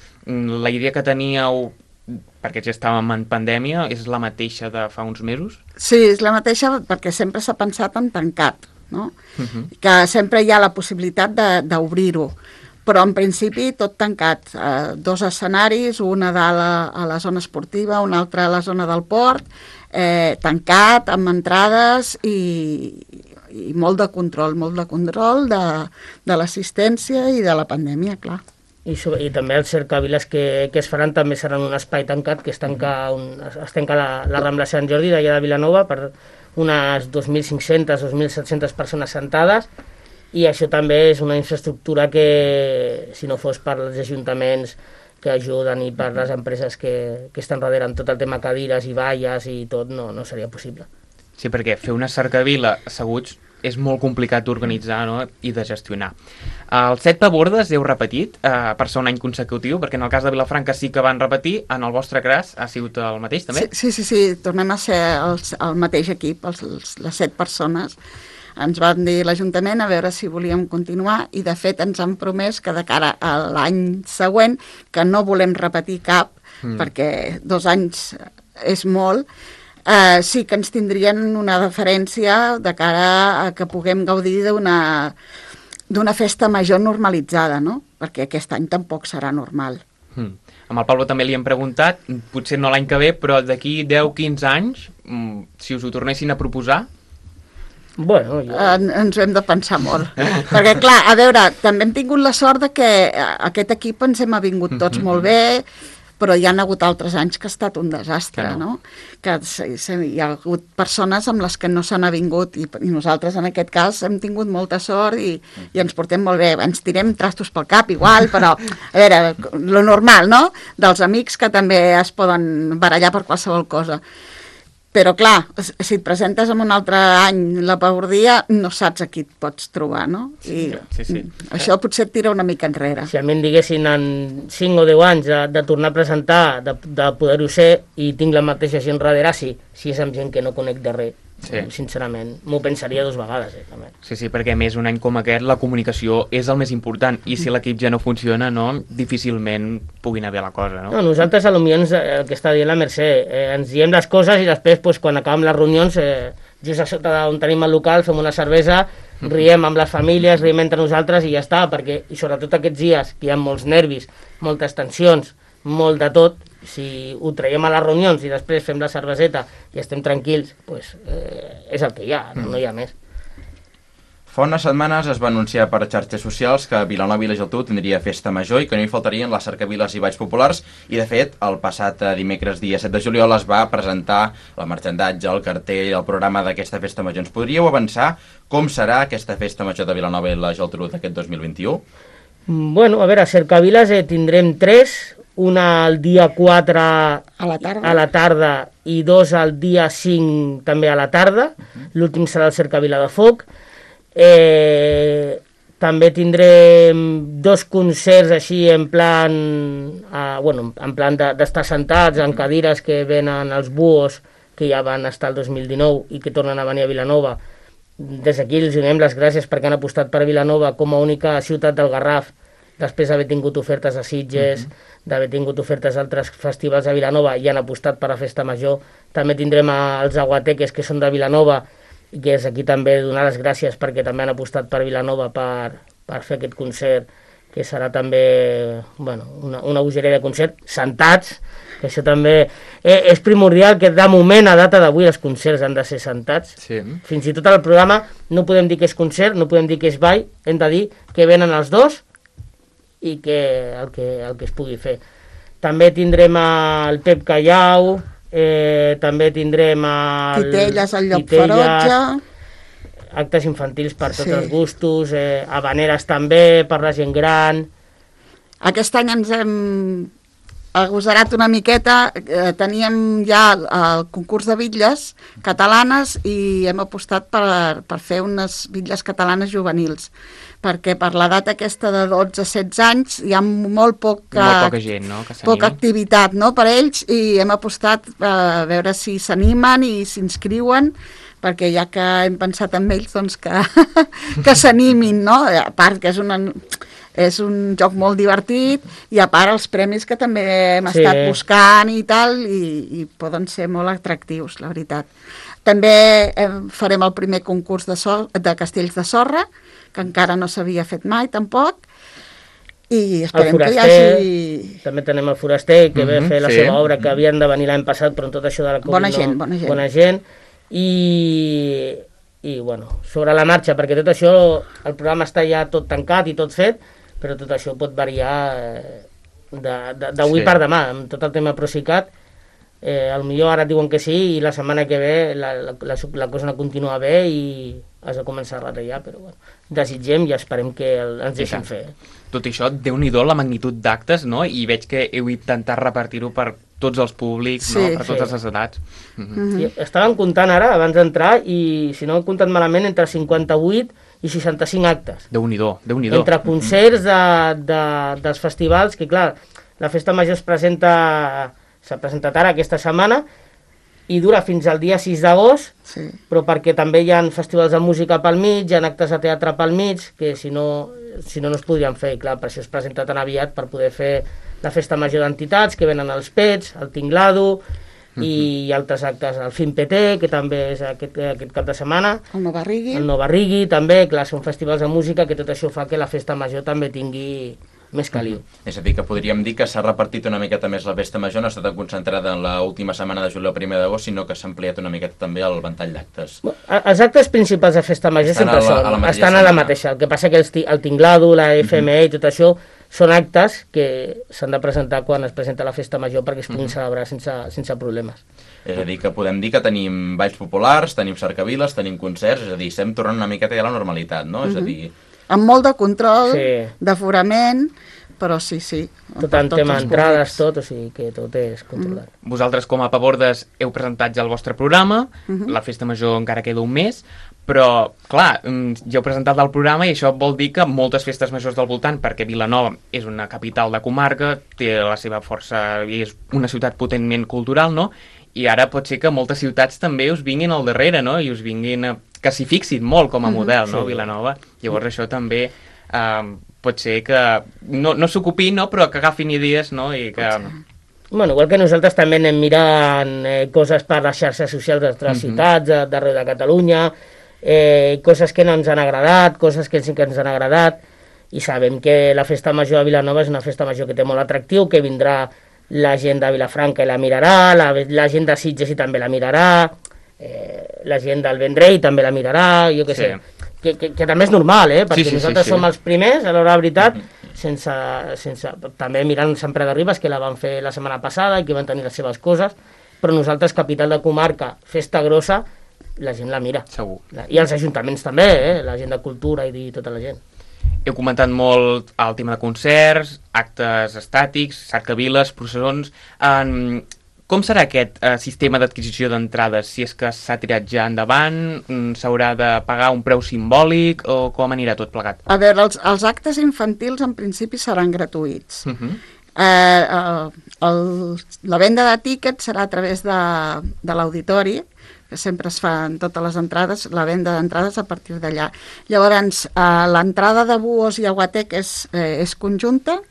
la idea que teníeu, perquè ja estàvem en pandèmia, és la mateixa de fa uns mesos? Sí, és la mateixa perquè sempre s'ha pensat en tancat, no? Uh-huh. Que sempre hi ha la possibilitat d'obrir-ho. Però en principi tot tancat, eh, dos escenaris, una a la, a la zona esportiva, una altra a la zona del port, eh, tancat, amb entrades i, i molt de control, molt de control de, de l'assistència i de la pandèmia, clar. I, sobre, i també els cercaviles que, que es faran també seran un espai tancat, que es tanca, un, es tanca la, la Rambla Sant Jordi d'allà de Vilanova per unes dos mil cinc-centes, dos mil set-centes persones sentades, i això també és una infraestructura que, si no fos per als ajuntaments que ajuden i per les empreses que, que estan darrere amb tot el tema cadires i valles i tot, no, no seria possible. Sí, perquè fer una cercavila asseguts és molt complicat d'organitzar, no? I de gestionar. El set pabordes heu repetit eh, per ser un any consecutiu, perquè en el cas de Vilafranca sí que van repetir, en el vostre cas ha sigut el mateix també? Sí, sí, sí, sí. Tornem a ser els, el mateix equip, els, els, les set persones. Ens van dir l'Ajuntament a veure si volíem continuar i de fet ens han promès que de cara a l'any següent que no volem repetir cap, mm. perquè dos anys és molt. Uh, sí que ens tindrien una deferència de cara a que puguem gaudir d'una d'una festa major normalitzada, no? Perquè aquest any tampoc serà normal. Mm. Amb el Pablo també li hem preguntat, potser no l'any que ve, però d'aquí deu quinze anys, mm, si us ho tornessin a proposar... Bueno, jo... Uh, ens ho hem de pensar molt. Perquè, clar, a veure, també hem tingut la sort de que aquest equip ens hem avingut tots molt bé, però hi ha hagut altres anys que ha estat un desastre, que no. no? Que hi ha hagut persones amb les que no s'han avingut i, i nosaltres en aquest cas hem tingut molta sort i, i ens portem molt bé. Ens tirem trastos pel cap igual, però a veure, lo normal, no? Dels amics que també es poden barallar per qualsevol cosa. Però clar, si et presentes en un altre any la pabordia, no saps a qui et pots trobar, no? I sí, sí. això potser et tira una mica enrere. Si a mi em diguessin en cinc o deu anys de, de tornar a presentar, de, de poder-ho ser, i tinc la mateixa gent darrere, sí, si és amb gent que no conec de res. Sí. Sincerament, m'ho pensaria dues vegades. Eh, també. Sí, sí, perquè a més un any com aquest la comunicació és el més important i si l'equip ja no funciona, no, difícilment pugui anar bé la cosa, no? No, nosaltres a lo millor ens, el que està dient la Mercè, eh, ens diem les coses i després pues, quan acabem les reunions, eh, just a sota on tenim el local, fem una cervesa, riem amb les famílies, riem entre nosaltres i ja està, perquè i sobretot aquests dies que hi ha molts nervis, moltes tensions, molt de tot, si ho traiem a les reunions i després fem la cerveseta i estem tranquils, pues, eh, és el que hi ha, no, no hi ha més. Fa unes setmanes es va anunciar per xarxes socials que Vilanova i la Geltrú tindria festa major i que no hi faltarien les cercaviles i balls populars i de fet el passat dimecres dia set de juliol es va presentar el marxandatge, el cartell, el programa d'aquesta festa major. Ens podríeu avançar com serà aquesta festa major de Vilanova i la Geltrú d'aquest dos mil vint-i-u? Bueno, a veure, cercaviles eh, tindrem tres, una el dia quatre a la tarda, a la tarda i dos el dia cinc també a la tarda. L'últim serà el cercavila de foc. Eh, també tindrem dos concerts així en plan, eh, bueno, en plan d'estar de, sentats en cadires que venen els buos que ja van estar el dos mil dinou i que tornen a venir a Vilanova. Des d'aquí els donem les gràcies perquè han apostat per Vilanova com a única ciutat del Garraf després d'haver tingut ofertes a Sitges, uh-huh. d'haver tingut ofertes a altres festivals a Vilanova i han apostat per la festa major. També tindrem els aguateques que són de Vilanova i que és aquí també donar les gràcies perquè també han apostat per Vilanova per, per fer aquest concert que serà també bueno, una, una bogeria de concert, sentats, que això també eh, és primordial que de moment a data d'avui els concerts han de ser sentats. Sí. Fins i tot al programa no podem dir que és concert, no podem dir que és ball, hem de dir que venen els dos i que el, que el que es pugui fer. També tindrem el Pep Callau, eh, també tindrem el... Titelles, el Llop Ferotge... Actes infantils per tots sí. els gustos, eh, habaneres també per la gent gran... Aquest any ens hem agosarat una miqueta, eh, teníem ja el concurs de bitlles catalanes i hem apostat per, per fer unes bitlles catalanes juvenils, perquè per l'edat aquesta de dotze a setze anys hi ha molt poca, molt poca gent, no? Que poca activitat, no? Per ells, i hem apostat a veure si s'animen i s'inscriuen, perquè ja que hem pensat en ells, doncs que, que s'animin, no? A part que és una... és un joc molt divertit i a part els premis que també hem sí. estat buscant i tal i, i poden ser molt atractius, la veritat. També eh, farem el primer concurs de, so de castells de sorra, que encara no s'havia fet mai tampoc, i esperem que hi hagi... També tenem el Foraster, que mm-hmm, ve a fer la sí. seva obra, que havien de venir l'any passat, però en tot això de la Covid bona gent, no... bona gent. Bona gent. I... i bueno, sobre la marxa, perquè tot això, el programa està ja tot tancat i tot fet, però tot això pot variar d'avui sí. per demà, amb tot el tema Procicat. Eh, al millor ara diuen que sí i la setmana que ve la, la, la, la cosa no continua bé i, has de començar a retallar, però bueno, desitgem i esperem que el, ens deixin fer. Tot i això, Déu-n'hi-do la magnitud d'actes, no? I veig que heu intentat repartir-ho per tots els públics, Sí, no? Per totes sí. les edats. Mm -hmm. Mhm. I estàvem comptant ara, abans d'entrar, i si no he comptat malament, entre cinquanta-vuit i seixanta-cinc actes. Déu-n'hi-do, Déu-n'hi-do. Entre concerts de, de, dels festivals, que clar, la Festa Major es presenta, s'ha presentat ara aquesta setmana, i dura fins al dia sis d'agost, Sí. però perquè també hi ha festivals de música pel mig, hi ha actes de teatre pel mig, que si no, si no, no es podrien fer, i clar, per això es presenta tan aviat per poder fer la Festa Major d'entitats, que venen els Pets, el Tinglado, i uh-huh. altres actes, el Film P T, que també és aquest, aquest cap de setmana, El No Barrigui. el No Barrigui, també, clar, són festivals de música, que tot això fa que la Festa Major també tingui més caliu. És a dir, que podríem dir que s'ha repartit una miqueta més la Festa Major, no ha estat concentrada en l'última setmana de juliol primer d'agost, sinó que s'ha ampliat una miqueta també el ventall d'actes. Els actes principals de Festa Major Estan sempre a la- són, a la mateixa estan a la setmana. mateixa. El que passa que el, ti- el Tinglado, la F M E i tot això són actes que s'han de presentar quan es presenta la Festa Major perquè es puguin celebrar sense, sense problemes. És a dir, que podem dir que tenim balls populars, tenim cercaviles, tenim concerts, és a dir, estem tornant una miqueta ja a la normalitat, no? És a dir, Amb molt de control, Sí. d'aforament, però sí, sí. Tot per en tots tema els entrades, públics. tot, o sigui que tot és controlat. Vosaltres, com a Pabordes, heu presentat ja el vostre programa, la Festa Major encara queda un mes, però, clar, mm, ja heu presentat el programa i això vol dir que moltes festes majors del voltant, perquè Vilanova és una capital de comarca, té la seva força i és una ciutat potentment cultural, no? I ara pot ser que moltes ciutats també us vinguin al darrere, no? I us vinguin a... que s'hi fixin molt com a model, no? Sí. Vilanova. Llavors això també eh, pot ser que no, no s'ocupi, no? Però que agafin idees, no? I que... Bueno, igual que nosaltres també anem mirant eh, coses per les xarxes socials d'altres Mhm. ciutats, de- d'arreu de Catalunya, eh, coses que no ens han agradat, coses que sí que ens han agradat, i sabem que la Festa Major de Vilanova és una festa major que té molt atractiu, que vindrà la gent de Vilafranca i la mirarà, la, la gent de Sitges i també la mirarà, eh, la gent del Vendrell també la mirarà, jo què Sí. sé. Que, que, que també és normal, eh? Perquè Sí, sí, sí, nosaltres sí. som els primers, a l'hora de veritat, sense, sense, també mirant Sant Pere de Ribes, que la van fer la setmana passada i que van tenir les seves coses, però nosaltres, capital de comarca, festa grossa, la gent la mira. Segur. I els ajuntaments també, eh? La gent de cultura i, i tota la gent. Heu comentat molt el tema de concerts, actes estàtics, cercaviles, processons... En... Com serà aquest eh, sistema d'adquisició d'entrades? Si és que s'ha tirat ja endavant, mm, s'haurà de pagar un preu simbòlic o com anirà tot plegat? A veure, els, els actes infantils en principi seran gratuïts. Uh -huh. eh, eh, el, la venda de tíquets serà a través de, de l'auditori, que sempre es fan totes les entrades, la venda d'entrades a partir d'allà. Llavors, eh, l'entrada de Buos i Aguatec és, eh, és conjunta,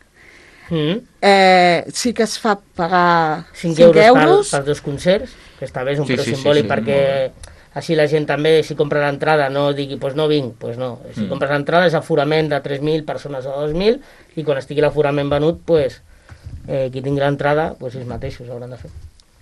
Mm. eh, sí que es fa pagar cinc cinc euros, euros. Per, per dos concerts, que està bé, és un Sí, preu sí, sí, simbòlic, sí, perquè així la gent també, si compra l'entrada, no digui, doncs pues no vinc, doncs pues no. Si Mm. compres l'entrada és aforament de tres mil persones o dos mil, i quan estigui l'aforament venut, pues, eh, qui tingui l'entrada, pues ells mateixos hauran de fer.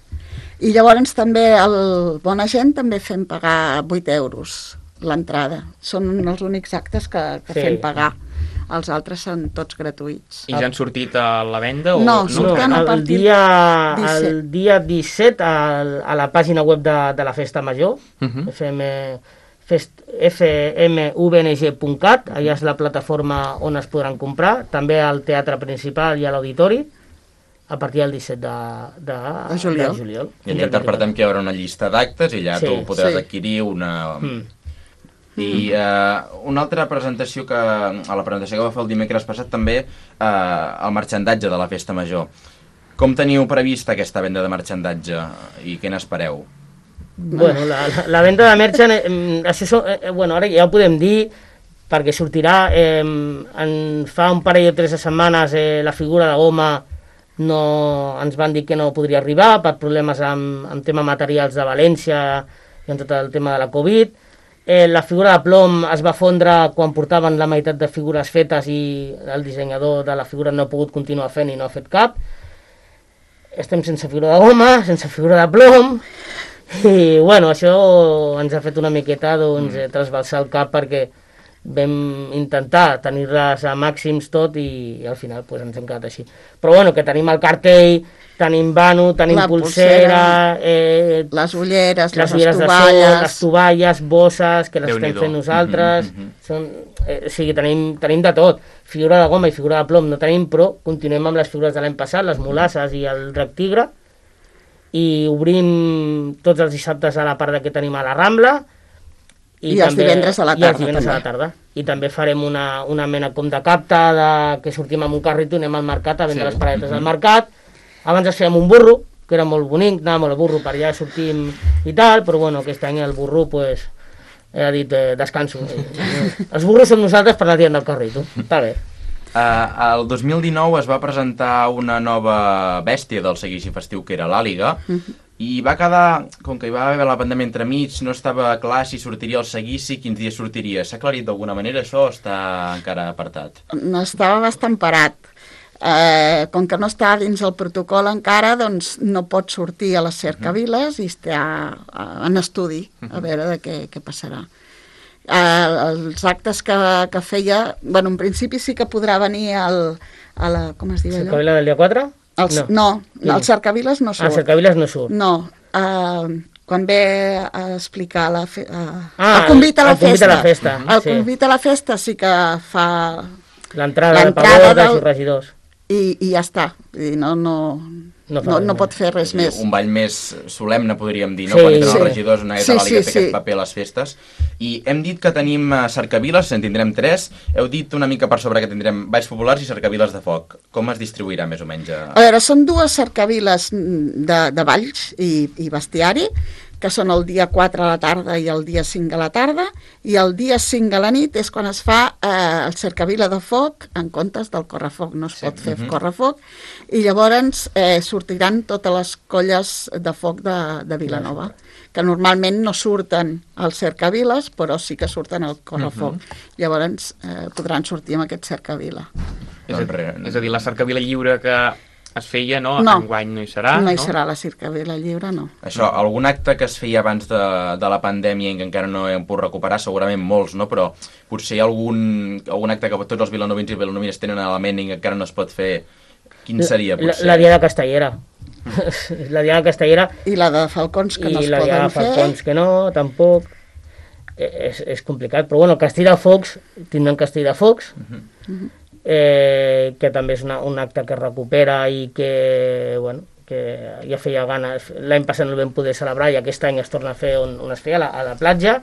I llavors també el Bona Gent també fem pagar vuit euros l'entrada. Són els únics actes que, que Sí. fem pagar. Els altres són tots gratuïts. I ja han sortit a la venda? O... No, No, surten a el partir dia, disset. el dia disset a, a la pàgina web de, de la Festa Major, Uh -huh. F M, fest, f m u b n g punt cat, allà és la plataforma on es podran comprar, també al teatre principal i a l'auditori, a partir del disset de, de, De juliol. de juliol. i allà interpretem que hi haurà una llista d'actes i allà Sí, tu podràs sí. adquirir una... Mm. I eh, una altra presentació que, a la presentació que va fer el dimecres passat també, eh, el marxandatge de la Festa Major. Com teniu prevista aquesta venda de marxandatge i què n'espereu? Bueno, la, la, la venda de merchant, eh, això so, eh, bueno, ara ja ho podem dir, perquè sortirà, eh, en fa un parell o tres de setmanes eh, la figura de goma no, ens van dir que no podria arribar per problemes amb, amb tema materials de València i amb tot el tema de la Covid. Eh, la figura de plom es va fondre quan portaven la meitat de figures fetes i el dissenyador de la figura no ha pogut continuar fent i no ha fet cap. Estem sense figura de goma, sense figura de plom, i bueno, això ens ha fet una miqueta doncs, eh, trasbalsar el cap perquè vam intentar tenir-les a màxims tot i, i al final pues, ens hem quedat així. Però bueno, que tenim el cartell, tenim vano, tenim La pulsera, eh, les ulleres, les les, ulleres de sol, estovalles... les tovalles, bosses, que les estem Déu-n'hi-do. fent nosaltres, Mhm, mhm. són, eh, o sigui, tenim, tenim de tot, figura de goma i figura de plom no tenim, però continuem amb les figures de l'any passat, les molasses i el drac tigre, i obrim tots els dissabtes a la part que tenim a la Rambla, I els divendres a la i els tarda, divendres també. a la tarda. I també farem una, una mena com de capta, de, que sortim amb un carrito i anem al mercat a vendre Sí. les paradetes del mercat. Abans es feia amb un burro, que era molt bonic, anàvem al burro per allà sortim i tal, però bueno, aquest any el burro, pues, he dit, eh, descanso. Els burros som nosaltres per anar tirant del carrito. Està bé. Uh, el dos mil dinou es va presentar una nova bèstia del seguici festiu, que era l'àliga, i va quedar, com que hi va haver la pandèmia entremig, no estava clar si sortiria el seguici, quins dies sortiria. S'ha aclarit d'alguna manera això o està encara apartat? No estava bastant parat. Eh, com que no està dins el protocol encara, doncs no pot sortir a les cercaviles i està eh, en estudi, a veure de què, què passarà. Eh, els actes que, que feia, bueno, en principi sí que podrà venir al, a la, com es diu allò? Cercavila del dia quatre? Els, no, no, el cercaviles no Ah, surt. Cercaviles no surt. No, eh, quan ve a explicar la fe, a, Ah, el convit a la el convit festa. a la festa, El sí. convit a la festa sí que fa L'entrada de L'entrada pagodes del- i regidors. i, i ja està. I no, no, No no, fa no, res no més. pot fer res És a dir, més. un ball més solemne, podríem dir, no? Sí, Quan entren sí. els regidors, una Sí, sí, l'àliga sí, té aquest sí. paper a les festes. I hem dit que tenim eh, cercaviles, en tindrem tres. Heu dit una mica per sobre que tindrem balls populars i cercaviles de foc. Com es distribuirà més o menys? A... A veure, són dues cercaviles de, de balls i, i bestiari, que són el dia quatre a la tarda i el dia cinc a la tarda, i el dia cinc a la nit és quan es fa eh, el cercavila de foc en comptes del correfoc, no es Sí, pot fer mhm. correfoc, i llavors eh, sortiran totes les colles de foc de, de Vilanova, que normalment no surten als cercaviles, però sí que surten al correfoc. Llavors eh, podran sortir amb aquest cercavila. És a, Doncs res. és a dir, la cercavila lliure que es feia, no? No. Enguany no hi serà, no no? hi serà la cercavila lliure, no. Això, algun acte que es feia abans de, de la pandèmia i que encara no hem pogut recuperar, segurament molts, no? Però potser hi ha algun, algun acte que tots els vilanovins i vilanovines tenen a la ment i que encara no es pot fer. Quin seria, La, potser? la Diada Castellera. la Diada Castellera I la de Falcons, que i no es la Diada poden fer. Falcons que no, tampoc. Eh, És, és complicat, però bueno, Castell de Focs, tindran Castell de Focs, eh, que també és una, un acte que es recupera i que, bueno, que ja feia ganes. L'any passat no el vam poder celebrar i aquest any es torna a fer on, on es feia, a la, a la platja,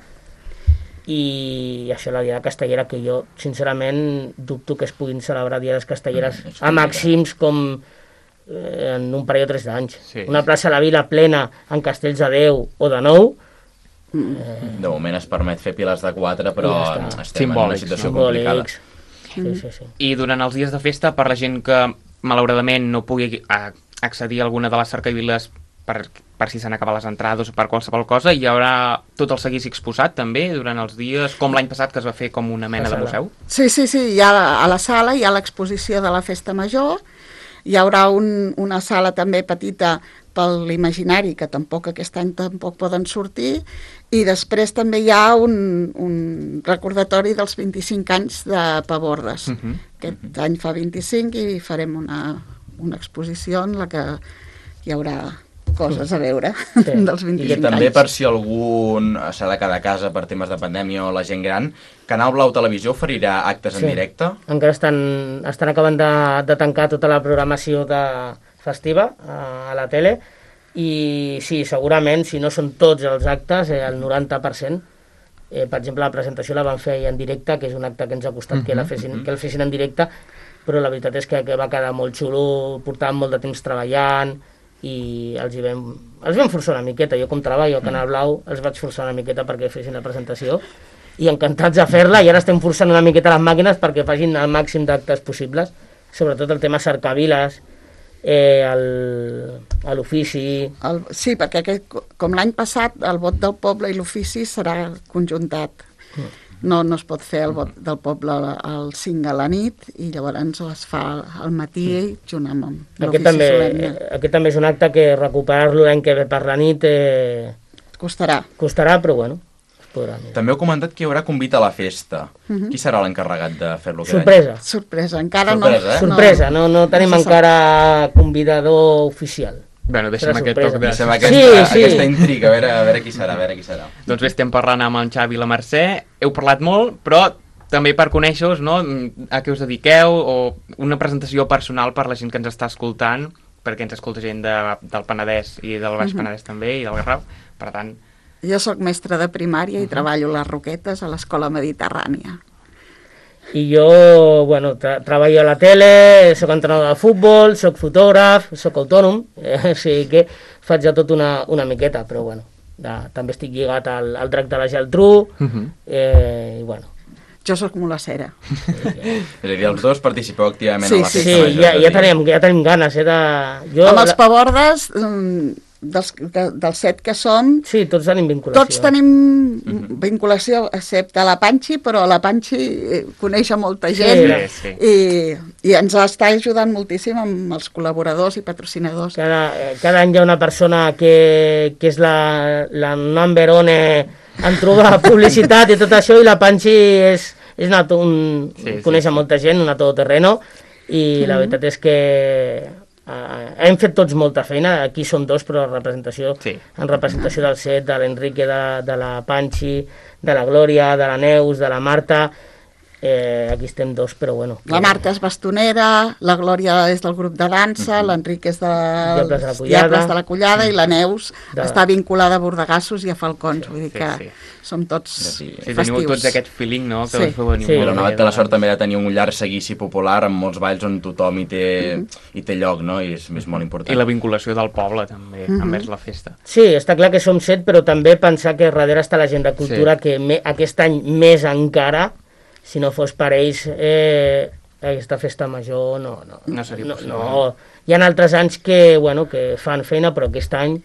i això, la Diada Castellera, que jo sincerament dubto que es puguin celebrar Diades Castelleres Mm, és a complicat. màxims com eh, en un parell o tres d'anys. Sí. Una plaça a la vila plena en castells de deu o de nou, De moment es permet fer piles de quatre, però I ja està. estem en una Simbòlics, situació complicada. simbòlics. Sí, sí, sí. I durant els dies de festa, per la gent que malauradament no pugui eh, accedir a alguna de les cercaviles per, per si s'han acabat les entrades o per qualsevol cosa, hi haurà tot el seguici exposat també durant els dies, com l'any passat que es va fer com una mena A de sala. museu? Sí, sí, sí, hi ha, a la sala hi ha l'exposició de la Festa Major, hi haurà un, una sala també petita per l'imaginari, que tampoc aquest any tampoc poden sortir, i després també hi ha un, un recordatori dels vint-i-cinc anys de Pabordes. Uh -huh. Aquest any fa vint-i-cinc i farem una, una exposició en la que hi haurà coses a veure Sí. dels I vint-i-cinc també anys. per si algú s'ha de quedar a casa per temes de pandèmia o la gent gran, Canal Blau Televisió oferirà actes Sí. en directe? Encara estan, estan acabant de, de tancar tota la programació de festiva a, a la tele i sí, segurament, si no són tots els actes, eh, el noranta per cent, eh, per exemple, la presentació la van fer ahir en directe, que és un acte que ens ha costat uh-huh, que, la fessin, uh-huh. que el fessin en directe, però la veritat és que, que va quedar molt xulo, portàvem molt de temps treballant i els hi vam, els vam forçar una miqueta. Jo com treballo al Canal Blau els vaig forçar una miqueta perquè fessin la presentació i encantats de fer-la, i ara estem forçant una miqueta les màquines perquè facin el màxim d'actes possibles, sobretot el tema cercaviles, eh, el, a l'ofici. El, sí, perquè aquest, com l'any passat el vot del poble i l'ofici serà conjuntat. No, no es pot fer el vot del poble al cinc a la nit i llavors es fa al matí junt amb Aquest l'ofici també, solemne. aquest també és un acte que recuperar-lo l'any que ve per la nit eh, Costarà. costarà, però bueno, podran ir. També heu comentat que hi haurà convit a la festa. Uh-huh. Qui serà l'encarregat de fer-lo aquest Sorpresa. any? Sorpresa, encara Sorpresa, no... eh? Sorpresa, no, no tenim no se sap. encara convidador oficial. Bueno, deixem Serà aquest sorpresa. toc de... Deixem aquesta, Sí, sí. aquesta intriga, a veure, a veure qui serà, a veure qui serà. Doncs bé, estem parlant amb en Xavi i la Mercè. Heu parlat molt, però també per conèixer-vos, no?, a què us dediqueu, o una presentació personal per la gent que ens està escoltant, perquè ens escolta gent de, del Penedès i del Baix Penedès també, i del Garraf. Per tant... Jo sóc mestra de primària i treballo a les Roquetes a l'Escola Mediterrània. I jo, bueno, tra treballo a la tele, soc entrenador de futbol, soc fotògraf, soc autònom, eh, o sigui que faig de tot una, una miqueta, però bueno, de, també estic lligat al, al drac de la Geltrú, uh -huh. eh, i bueno. Jo sóc mulacera. És a dir, els dos participeu activament Sí, a la sí, festa Sí, major. ja, és a ja, dir, tenim, ja tenim ganes, eh, de... Jo, Amb els la... pavordes, mm, dels, que, dels set que som, Sí, tots tenim vinculació. tots tenim vinculació, excepte la Panxi, però la Panxi eh, coneix a molta gent Sí, sí. i, i ens està ajudant moltíssim amb els col·laboradors i patrocinadors. Cada, eh, cada any hi ha una persona que, que és la, la number one en trobar publicitat i tot això, i la Panxi és, és una, un, Sí, sí, coneix a sí. molta gent, una todoterreno, i la veritat és que eh, hem fet tots molta feina, aquí som dos, però representació, Sí. en representació del set, de l'Enrique, de, de la Panxi, de la Glòria, de la Neus, de la Marta, eh, aquí estem dos, però bueno. La Marta és bastonera, la Glòria és del grup de dansa, l'Enric és de Diables de la Collada. Diables de la Collada i la Neus De- està vinculada a Bordegassos i a Falcons, vull dir Sí, que sí. som tots Sí, Sí, teniu festius. tots aquest feeling, no?, que Sí. us feu venir Sí. molt Vilanova bé té la de- sort també de tenir un llarg seguici popular amb molts balls on tothom hi té, hi té lloc, no? I és, és molt important. I la vinculació del poble, també, envers la festa. Sí, està clar que som set, però també pensar que darrere està la gent de cultura, Sí. que me, aquest any més encara, si no fos per ells, eh, aquesta festa major no... No, No seria possible. No. Hi ha altres anys que, bueno, que fan feina, però aquest any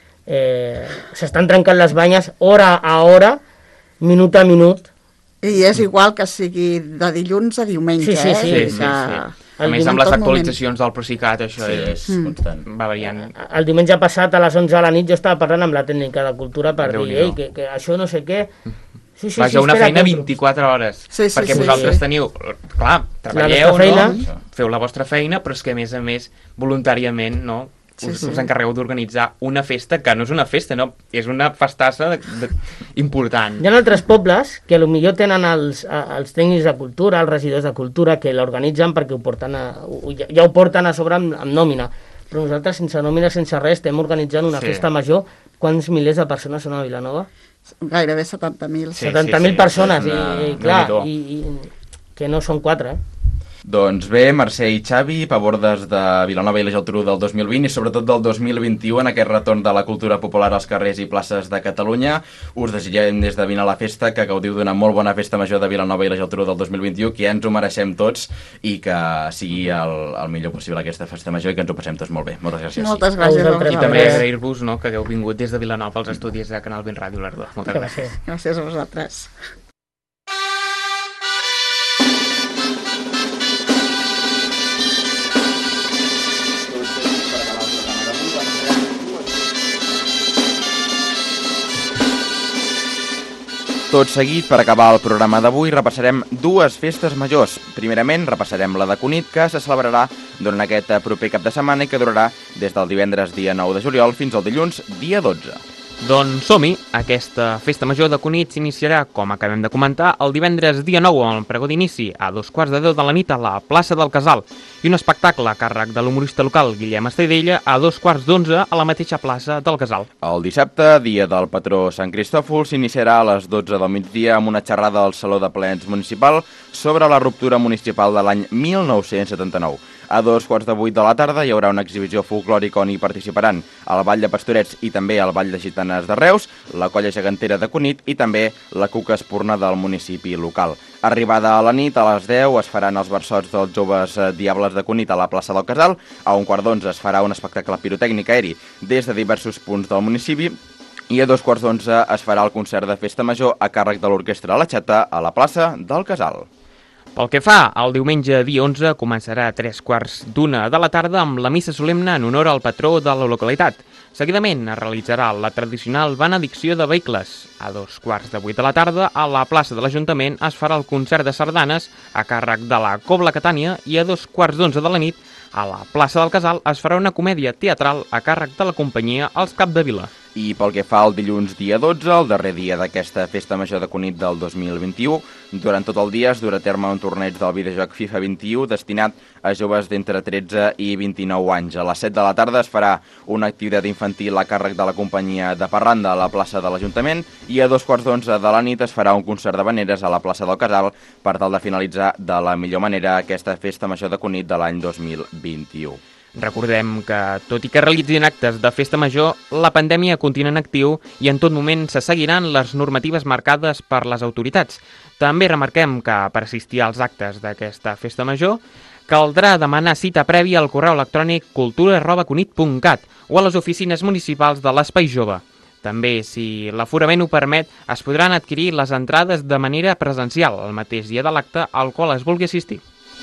eh, s'estan trencant les banyes hora a hora, minut a minut. I és igual que sigui de dilluns a diumenge, Sí, sí, eh? sí, Vull dir sí, que sí. A El més, amb en les tot moment. actualitzacions del Procicat, això Sí, és, és constant. va variant. El diumenge passat, a les onze de la nit, jo estava parlant amb la tècnica de cultura per dir, Déu-n'hi-do. ei, que, que això no sé què... Sí, sí, Vaja, sí, una espera, feina que- vint-i-quatre hores, Sí, sí, perquè sí, vosaltres sí. teniu, clar, treballeu, nostra feina. no? Feu la vostra feina, però és que a més a més, voluntàriament, no?, Sí, us, sí. us encarregueu d'organitzar una festa que no és una festa, no? És una festassa de, de, important. Hi ha altres pobles que potser tenen els, a- els tècnics de cultura, els regidors de cultura, que l'organitzen perquè ho porten a, ho, ja, ja ho porten a sobre amb, amb nòmina. Però nosaltres, sense nòmina, sense res, estem organitzant una Sí. festa major. Quants milers de persones són a Vilanova? Gairebé setanta mil. Sí, setanta mil sí, persones, és una- i, i clar, Déu-n'hi-do. i, i, que no són quatre, eh? Doncs bé, Mercè i Xavi, pavordes de Vilanova i la Geltrú del dos mil vint i sobretot del dos mil vint-i-u en aquest retorn de la cultura popular als carrers i places de Catalunya. Us desitgem des de Vine a la Festa que gaudiu d'una molt bona festa major de Vilanova i la Geltrú del dos mil vint-i-u, que ja ens ho mereixem tots i que sigui el, el millor possible aquesta festa major i que ens ho passem tots molt bé. Moltes gràcies. Moltes gràcies a vosaltres. I també Bé. agrair-vos, no?, que hagueu vingut des de Vilanova als estudis de Canal vint Ràdio Lerdo. Moltes gràcies. Gràcies. Gràcies a vosaltres. Tot seguit, per acabar el programa d'avui, repassarem dues festes majors. Primerament, repassarem la de Cunit, que se celebrarà durant aquest proper cap de setmana i que durarà des del divendres dia nou de juliol fins al dilluns dia dotze. Doncs som-hi! Aquesta festa major de Cunit s'iniciarà, com acabem de comentar, el divendres dia nou amb el pregó d'inici a dos quarts de deu de la nit a la plaça del Casal i un espectacle a càrrec de l'humorista local Guillem Estadella a dos quarts d'onze a la mateixa plaça del Casal. El dissabte, dia del patró Sant Cristòfol, s'iniciarà a les dotze del migdia amb una xerrada al Saló de Plens Municipal sobre la ruptura municipal de l'any mil nou-cents setanta-nou. A dos quarts de vuit de la tarda hi haurà una exhibició folclòrica on hi participaran el Ball de Pastorets i també el Ball de Gitanes de Reus, la Colla Gegantera de Cunit i també la Cuca Espurna del municipi local. Arribada a la nit, a les deu, es faran els versots dels joves eh, Diables de Cunit a la plaça del Casal. A un quart d'onze es farà un espectacle pirotècnic aeri des de diversos punts del municipi. I a dos quarts d'onze es farà el concert de festa major a càrrec de l'Orquestra La Xata a la plaça del Casal. Pel que fa, el diumenge dia onze començarà a tres quarts d'una de la tarda amb la missa solemne en honor al patró de la localitat. Seguidament es realitzarà la tradicional benedicció de vehicles. A dos quarts de vuit de la tarda, a la plaça de l'Ajuntament es farà el concert de sardanes a càrrec de la Cobla Catània i a dos quarts d'onze de la nit, a la plaça del Casal es farà una comèdia teatral a càrrec de la companyia Els Capdevila. I pel que fa al dilluns dia dotze, el darrer dia d'aquesta festa major de Cunit del dos mil vint-i-u, durant tot el dia es durà a terme un torneig del videojoc FIFA vint-i-u destinat a joves d'entre tretze i vint-i-nou anys. A les set de la tarda es farà una activitat infantil a càrrec de la companyia de Parranda a la plaça de l'Ajuntament i a dos quarts d'onze de la nit es farà un concert de veneres a la plaça del Casal per tal de finalitzar de la millor manera aquesta festa major de Cunit de l'any dos mil vint-i-u. Recordem que, tot i que realitzin actes de festa major, la pandèmia continua en actiu i en tot moment se seguiran les normatives marcades per les autoritats. També remarquem que per assistir als actes d'aquesta festa major caldrà demanar cita prèvia al correu electrònic cultura arroba cunit punt cat o a les oficines municipals de l'Espai Jove. També, si l'aforament ho permet, es podran adquirir les entrades de manera presencial el mateix dia de l'acte al qual es vulgui assistir.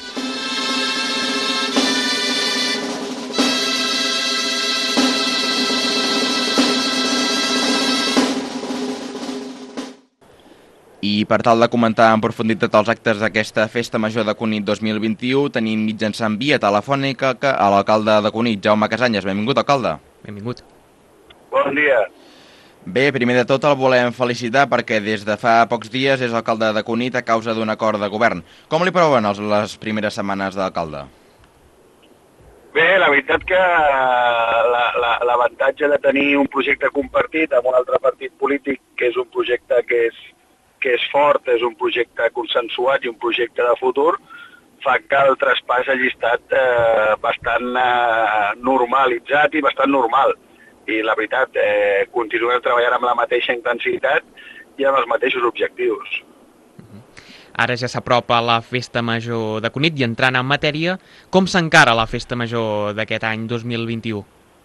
I per tal de comentar en profunditat els actes d'aquesta festa major de Cunit dos mil vint-i-u, tenim mitjançant via telefònica a l'alcalde de Cunit, Jaume Casanyes. Benvingut, alcalde. Benvingut. Bon dia. Bé, primer de tot el volem felicitar perquè des de fa pocs dies és alcalde de Cunit a causa d'un acord de govern. Com li proven els, les primeres setmanes d'alcalde? Bé, la veritat que l'avantatge la, la, de tenir un projecte compartit amb un altre partit polític, que és un projecte que és que és fort, és un projecte consensuat i un projecte de futur, fa que el traspàs hagi estat eh, bastant eh, normalitzat i bastant normal. I la veritat, eh, continuem treballant amb la mateixa intensitat i amb els mateixos objectius. Ara ja s'apropa la festa major de Cunit i entrant en matèria, com s'encara la festa major d'aquest any dos mil vint-i-u?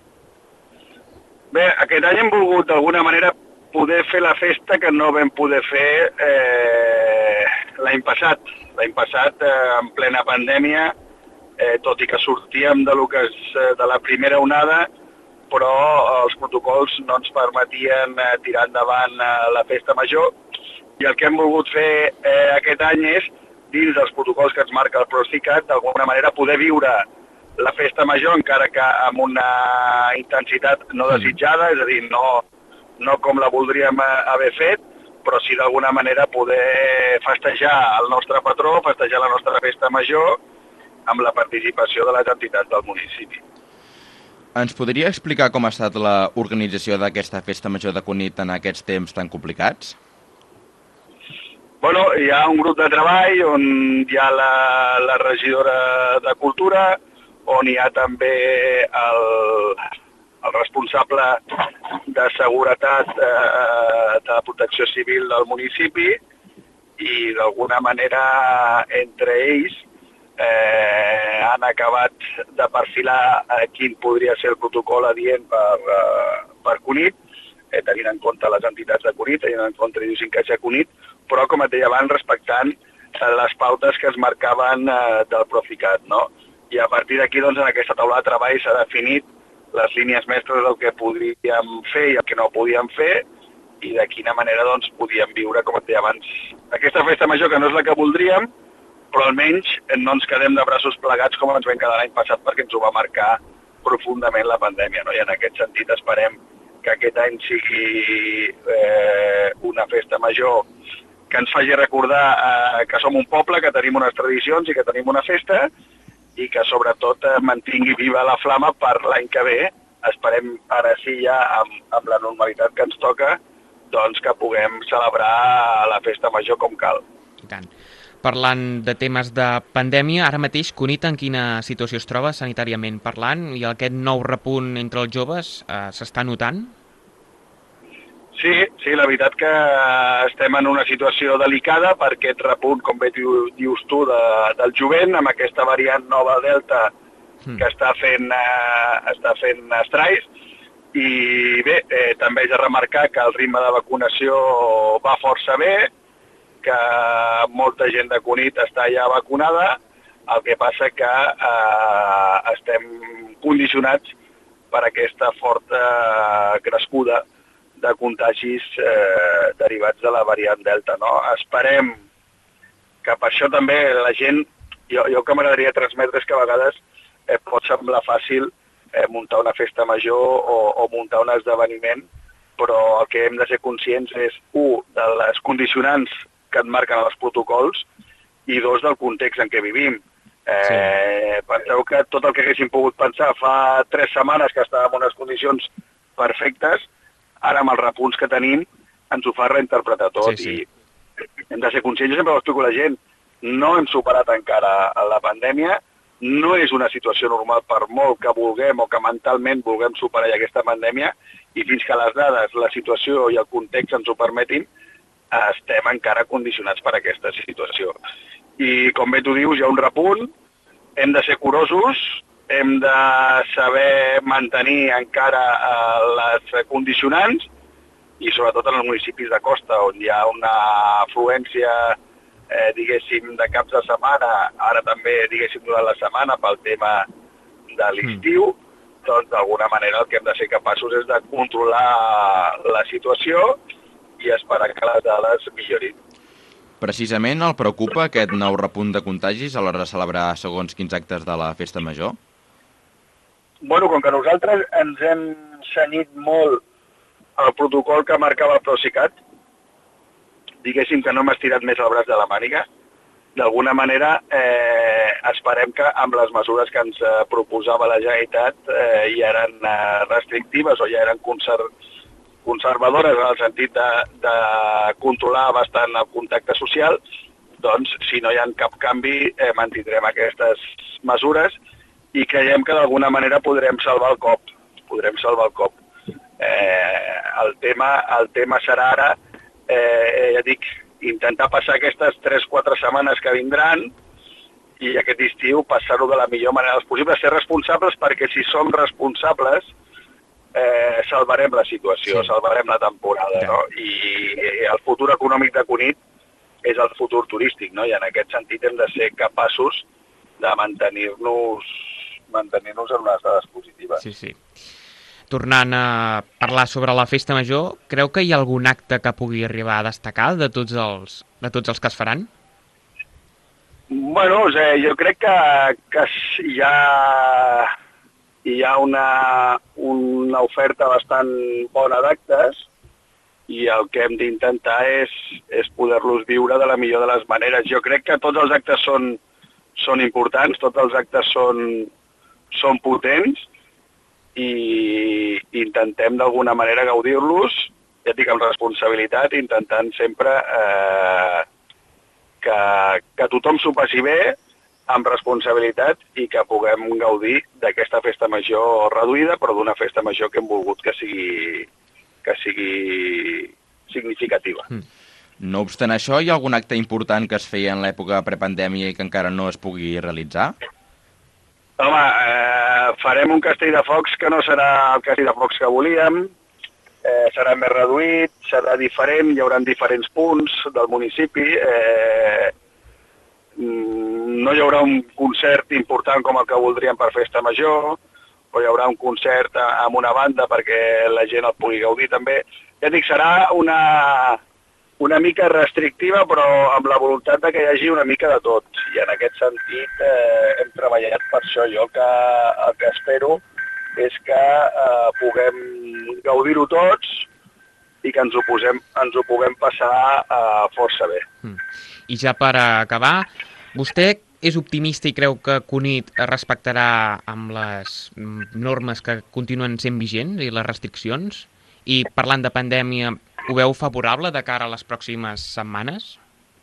Bé, aquest any hem volgut d'alguna manera poder fer la festa que no vam poder fer eh, l'any passat. L'any passat, eh, en plena pandèmia, eh, tot i que sortíem de, lo que és, de la primera onada, però els protocols no ens permetien eh, tirar endavant eh, la festa major. I el que hem volgut fer eh, aquest any és, dins dels protocols que ens marca el Procicat, d'alguna manera poder viure la festa major, encara que amb una intensitat no desitjada, és a dir, no... no com la voldríem haver fet, però sí d'alguna manera poder festejar el nostre patró, festejar la nostra festa major amb la participació de les entitats del municipi. Ens podria explicar com ha estat l'organització d'aquesta festa major de Cunit en aquests temps tan complicats? Bueno, hi ha un grup de treball on hi ha la, la regidora de Cultura, on hi ha també el... el responsable de seguretat eh, de la protecció civil del municipi i d'alguna manera entre ells eh, han acabat de perfilar eh, quin podria ser el protocol adient per, eh, per Cunit, eh, tenint en compte les entitats de Cunit, tenint en compte l'idiosincràsia de Cunit, però com et deia abans respectant eh, les pautes que es marcaven eh, del Procicat, no? I a partir d'aquí, doncs, en aquesta taula de treball s'ha definit les línies mestres del que podríem fer i el que no podíem fer i de quina manera doncs, podíem viure, com et deia abans, aquesta festa major que no és la que voldríem, però almenys no ens quedem de braços plegats com ens vam quedar l'any passat perquè ens ho va marcar profundament la pandèmia. No? I en aquest sentit esperem que aquest any sigui eh, una festa major que ens faci recordar eh, que som un poble, que tenim unes tradicions i que tenim una festa i que sobretot eh, mantingui viva la flama per l'any que ve. Esperem ara sí ja amb, amb la normalitat que ens toca doncs que puguem celebrar la festa major com cal. I tant. Parlant de temes de pandèmia, ara mateix Cunit en quina situació es troba sanitàriament parlant i aquest nou repunt entre els joves eh, s'està notant? Sí, sí, la veritat que estem en una situació delicada per aquest repunt, com bé dius tu, de, del jovent, amb aquesta variant nova Delta que està fent, eh, està fent estralls. I bé, eh, també haig de remarcar que el ritme de vacunació va força bé, que molta gent de Cunit està ja vacunada, el que passa que eh, estem condicionats per aquesta forta crescuda de contagis eh, derivats de la variant Delta, no? Esperem que per això també la gent, jo, jo que m'agradaria transmetre és que a vegades eh, pot semblar fàcil eh, muntar una festa major o, o muntar un esdeveniment, però el que hem de ser conscients és, u, de les condicionants que et marquen els protocols i dos, del context en què vivim. Eh, sí. Penseu que tot el que haguéssim pogut pensar fa tres setmanes que estàvem en unes condicions perfectes, ara amb els repunts que tenim ens ho fa reinterpretar tot. Sí, sí. I hem de ser conscients, jo sempre ho explico a la gent, no hem superat encara la pandèmia, no és una situació normal per molt que vulguem o que mentalment vulguem superar aquesta pandèmia, i fins que les dades, la situació i el context ens ho permetin, estem encara condicionats per aquesta situació. I com bé tu dius, hi ha un repunt, hem de ser curosos, hem de saber mantenir encara eh, les condicionants, i sobretot en els municipis de costa, on hi ha una afluència, eh, diguéssim, de caps de setmana, ara també, diguéssim, durant la setmana, pel tema de l'estiu, mm. doncs d'alguna manera el que hem de ser capaços és de controlar la situació i esperar que les dades millorin. Precisament el preocupa aquest nou repunt de contagis a l'hora de celebrar segons quins actes de la festa major? Bueno, com que nosaltres ens hem cenyit molt el protocol que marcava el Procicat, diguéssim que no hem estirat més el braç de la màniga, d'alguna manera eh, esperem que amb les mesures que ens eh, proposava la Generalitat eh, ja eren eh, restrictives o ja eren conser conservadores en el sentit de, de controlar bastant el contacte social, doncs si no hi ha cap canvi eh, mantindrem aquestes mesures i creiem que d'alguna manera podrem salvar el cop, podrem salvar el cop. Eh, el, tema, el tema serà ara, eh, ja dic, intentar passar aquestes tres quatre setmanes que vindran i aquest estiu passar-ho de la millor manera possible, ser responsables, perquè si som responsables eh, salvarem la situació, sí. salvarem la temporada, ja. no? I, I el futur econòmic de Cunit és el futur turístic, no? I en aquest sentit hem de ser capaços de mantenir-nos mantenir-nos en unes dades positives. Sí, sí. Tornant a parlar sobre la festa major, creu que hi ha algun acte que pugui arribar a destacar de tots els, de tots els que es faran? Bueno, o sigui, jo crec que, que hi ha, hi ha una, una oferta bastant bona d'actes i el que hem d'intentar és, és poder-los viure de la millor de les maneres. Jo crec que tots els actes són, són importants, tots els actes són, són potents, i intentem d'alguna manera gaudir-los, ja dic, amb responsabilitat, intentant sempre eh, que, que tothom s'ho passi bé, amb responsabilitat, i que puguem gaudir d'aquesta festa major reduïda, però d'una festa major que hem volgut que sigui, que sigui significativa. Mm. No obstant això, hi ha algun acte important que es feia en l'època prepandèmia i que encara no es pugui realitzar? Home, eh, farem un castell de focs que no serà el castell de focs que volíem, eh, serà més reduït, serà diferent, hi haurà diferents punts del municipi, eh, no hi haurà un concert important com el que voldríem per festa major, o hi haurà un concert amb una banda perquè la gent el pugui gaudir també. Ja dic, serà una... una mica restrictiva, però amb la voluntat de que hi hagi una mica de tot. I en aquest sentit eh, hem treballat per això. Jo el que, el que espero és que eh, puguem gaudir-ho tots i que ens ho, posem, ens ho puguem passar eh, força bé. Mm. I ja per acabar, vostè és optimista i creu que Cunit respectarà amb les normes que continuen sent vigents i les restriccions? I parlant de pandèmia, ho veu favorable de cara a les pròximes setmanes?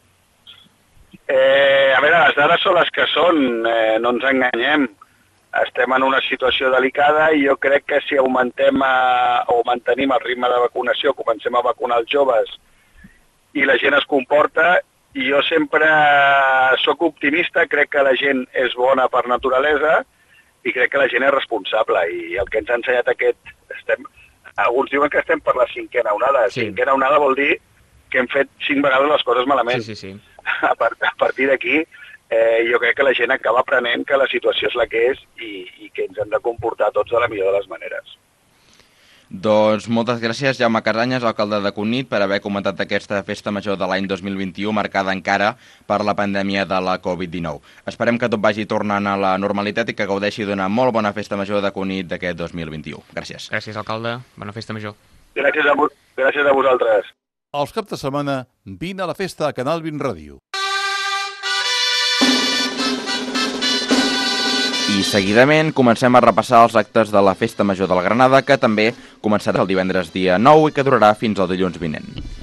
Eh, a veure, les dades són les que són, eh, no ens enganyem. Estem en una situació delicada i jo crec que si augmentem a, o mantenim el ritme de vacunació, comencem a vacunar els joves i la gent es comporta, i jo sempre sóc optimista, crec que la gent és bona per naturalesa i crec que la gent és responsable, i el que ens ha ensenyat aquest... Estem, alguns diuen que estem per la cinquena onada. Sí. Cinquena onada vol dir que hem fet cinc vegades les coses malament. Sí, sí, sí. A, part, a partir d'aquí eh, jo crec que la gent acaba aprenent que la situació és la que és i, i que ens hem de comportar tots de la millor de les maneres. Doncs moltes gràcies, Jaume Casanyes, alcalde de Cunit, per haver comentat aquesta festa major de l'any dos mil vint-i-u, marcada encara per la pandèmia de la covid dinou. Esperem que tot vagi tornant a la normalitat i que gaudeixi d'una molt bona festa major de Cunit d'aquest dos mil vint-i-u. Gràcies. Gràcies, alcalde. Bona festa major. Gràcies a, vo gràcies a vosaltres. Els caps de setmana, vine a la festa a Canal vint Ràdio. I seguidament comencem a repassar els actes de la Festa Major de la Granada, que també començarà el divendres dia nou i que durarà fins al dilluns vinent.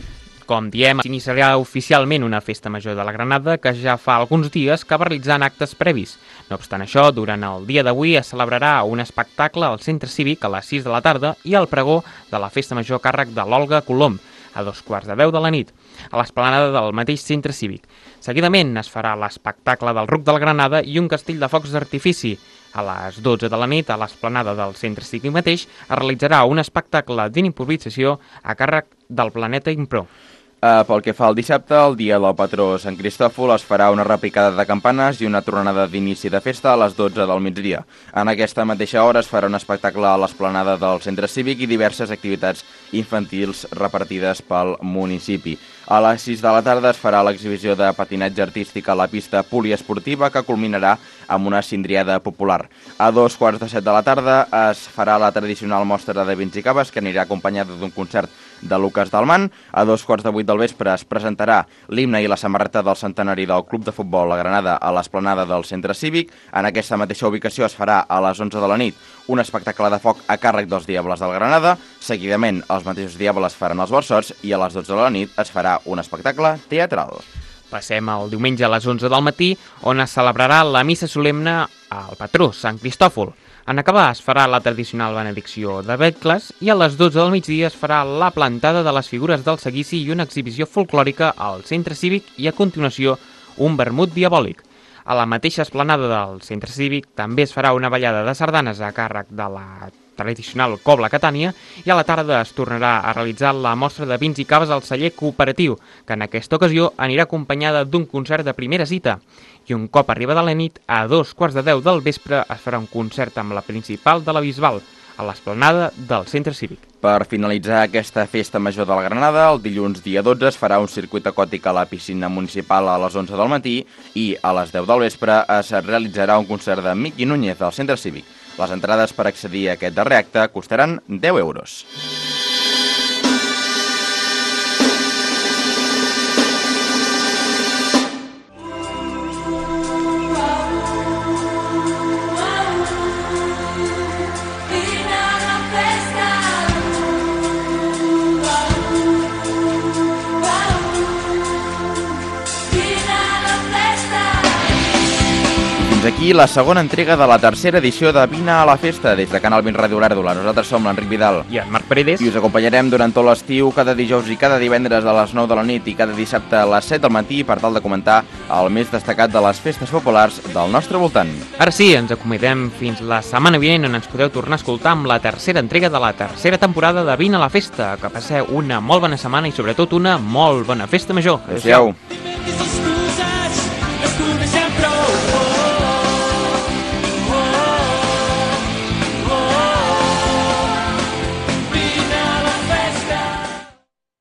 Com diem, s'iniciarà oficialment una Festa Major de la Granada que ja fa alguns dies que va realitzant actes previs. No obstant això, durant el dia d'avui es celebrarà un espectacle al Centre Cívic a les sis de la tarda i el pregó de la Festa Major a càrrec de l'Olga Colom, a dos quarts de deu de la nit, a l'esplanada del mateix Centre Cívic. Seguidament es farà l'espectacle del Ruc de la Granada i un castell de focs d'artifici. A les dotze de la nit, a l'esplanada del Centre Cívic mateix, es realitzarà un espectacle d'improvisació a càrrec del Planeta Impro. Uh, pel que fa al dissabte, el dia del patró Sant Cristòfol, es farà una repicada de campanes i una tronada d'inici de festa a les dotze del migdia. En aquesta mateixa hora es farà un espectacle a l'esplanada del Centre Cívic i diverses activitats infantils repartides pel municipi. A les sis de la tarda es farà l'exhibició de patinatge artístic a la pista poliesportiva que culminarà amb una cindriada popular. A dos quarts de set de la tarda es farà la tradicional mostra de vins i caves que anirà acompanyada d'un concert de Lucas Dalman. A dos quarts de vuit del vespre es presentarà l'himne i la samarreta del centenari del Club de Futbol La Granada a l'esplanada del Centre Cívic. En aquesta mateixa ubicació es farà a les onze de la nit un espectacle de foc a càrrec dels Diables del Granada. Seguidament, els mateixos Diables faran els versots i a les dotze de la nit es farà un espectacle teatral. Passem el diumenge a les onze del matí, on es celebrarà la missa solemne al patró Sant Cristòfol. En acabar es farà la tradicional benedicció de vehicles i a les dotze del migdia es farà la plantada de les figures del seguici i una exhibició folclòrica al Centre Cívic i a continuació un vermut diabòlic. A la mateixa esplanada del Centre Cívic també es farà una ballada de sardanes a càrrec de la tradicional Cobla Catània i a la tarda es tornarà a realitzar la mostra de vins i caves al celler cooperatiu, que en aquesta ocasió anirà acompanyada d'un concert de primera cita. I un cop arribada la nit, a dos quarts de deu del vespre es farà un concert amb la principal de la Bisbal, a l'esplanada del Centre Cívic. Per finalitzar aquesta festa major de la Granada, el dilluns dia dotze es farà un circuit aquàtic a la piscina municipal a les onze del matí i a les deu del vespre es realitzarà un concert de Miqui Núñez al Centre Cívic. Les entrades per accedir a aquest darrer acte costaran deu euros. Aquí la segona entrega de la tercera edició de Vine a la Festa des de Canal vint Ràdio Olèrdola. Nosaltres som l'Enric Vidal i en Marc Paredes i us acompanyarem durant tot l'estiu, cada dijous i cada divendres a les nou de la nit i cada dissabte a les set del matí per tal de comentar el més destacat de les festes populars del nostre voltant. Ara sí, ens acomiadem fins la setmana vinent on ens podeu tornar a escoltar amb la tercera entrega de la tercera temporada de Vine a la Festa. Que passeu una molt bona setmana i sobretot una molt bona festa major. Adéu-siau. Adéu-siau.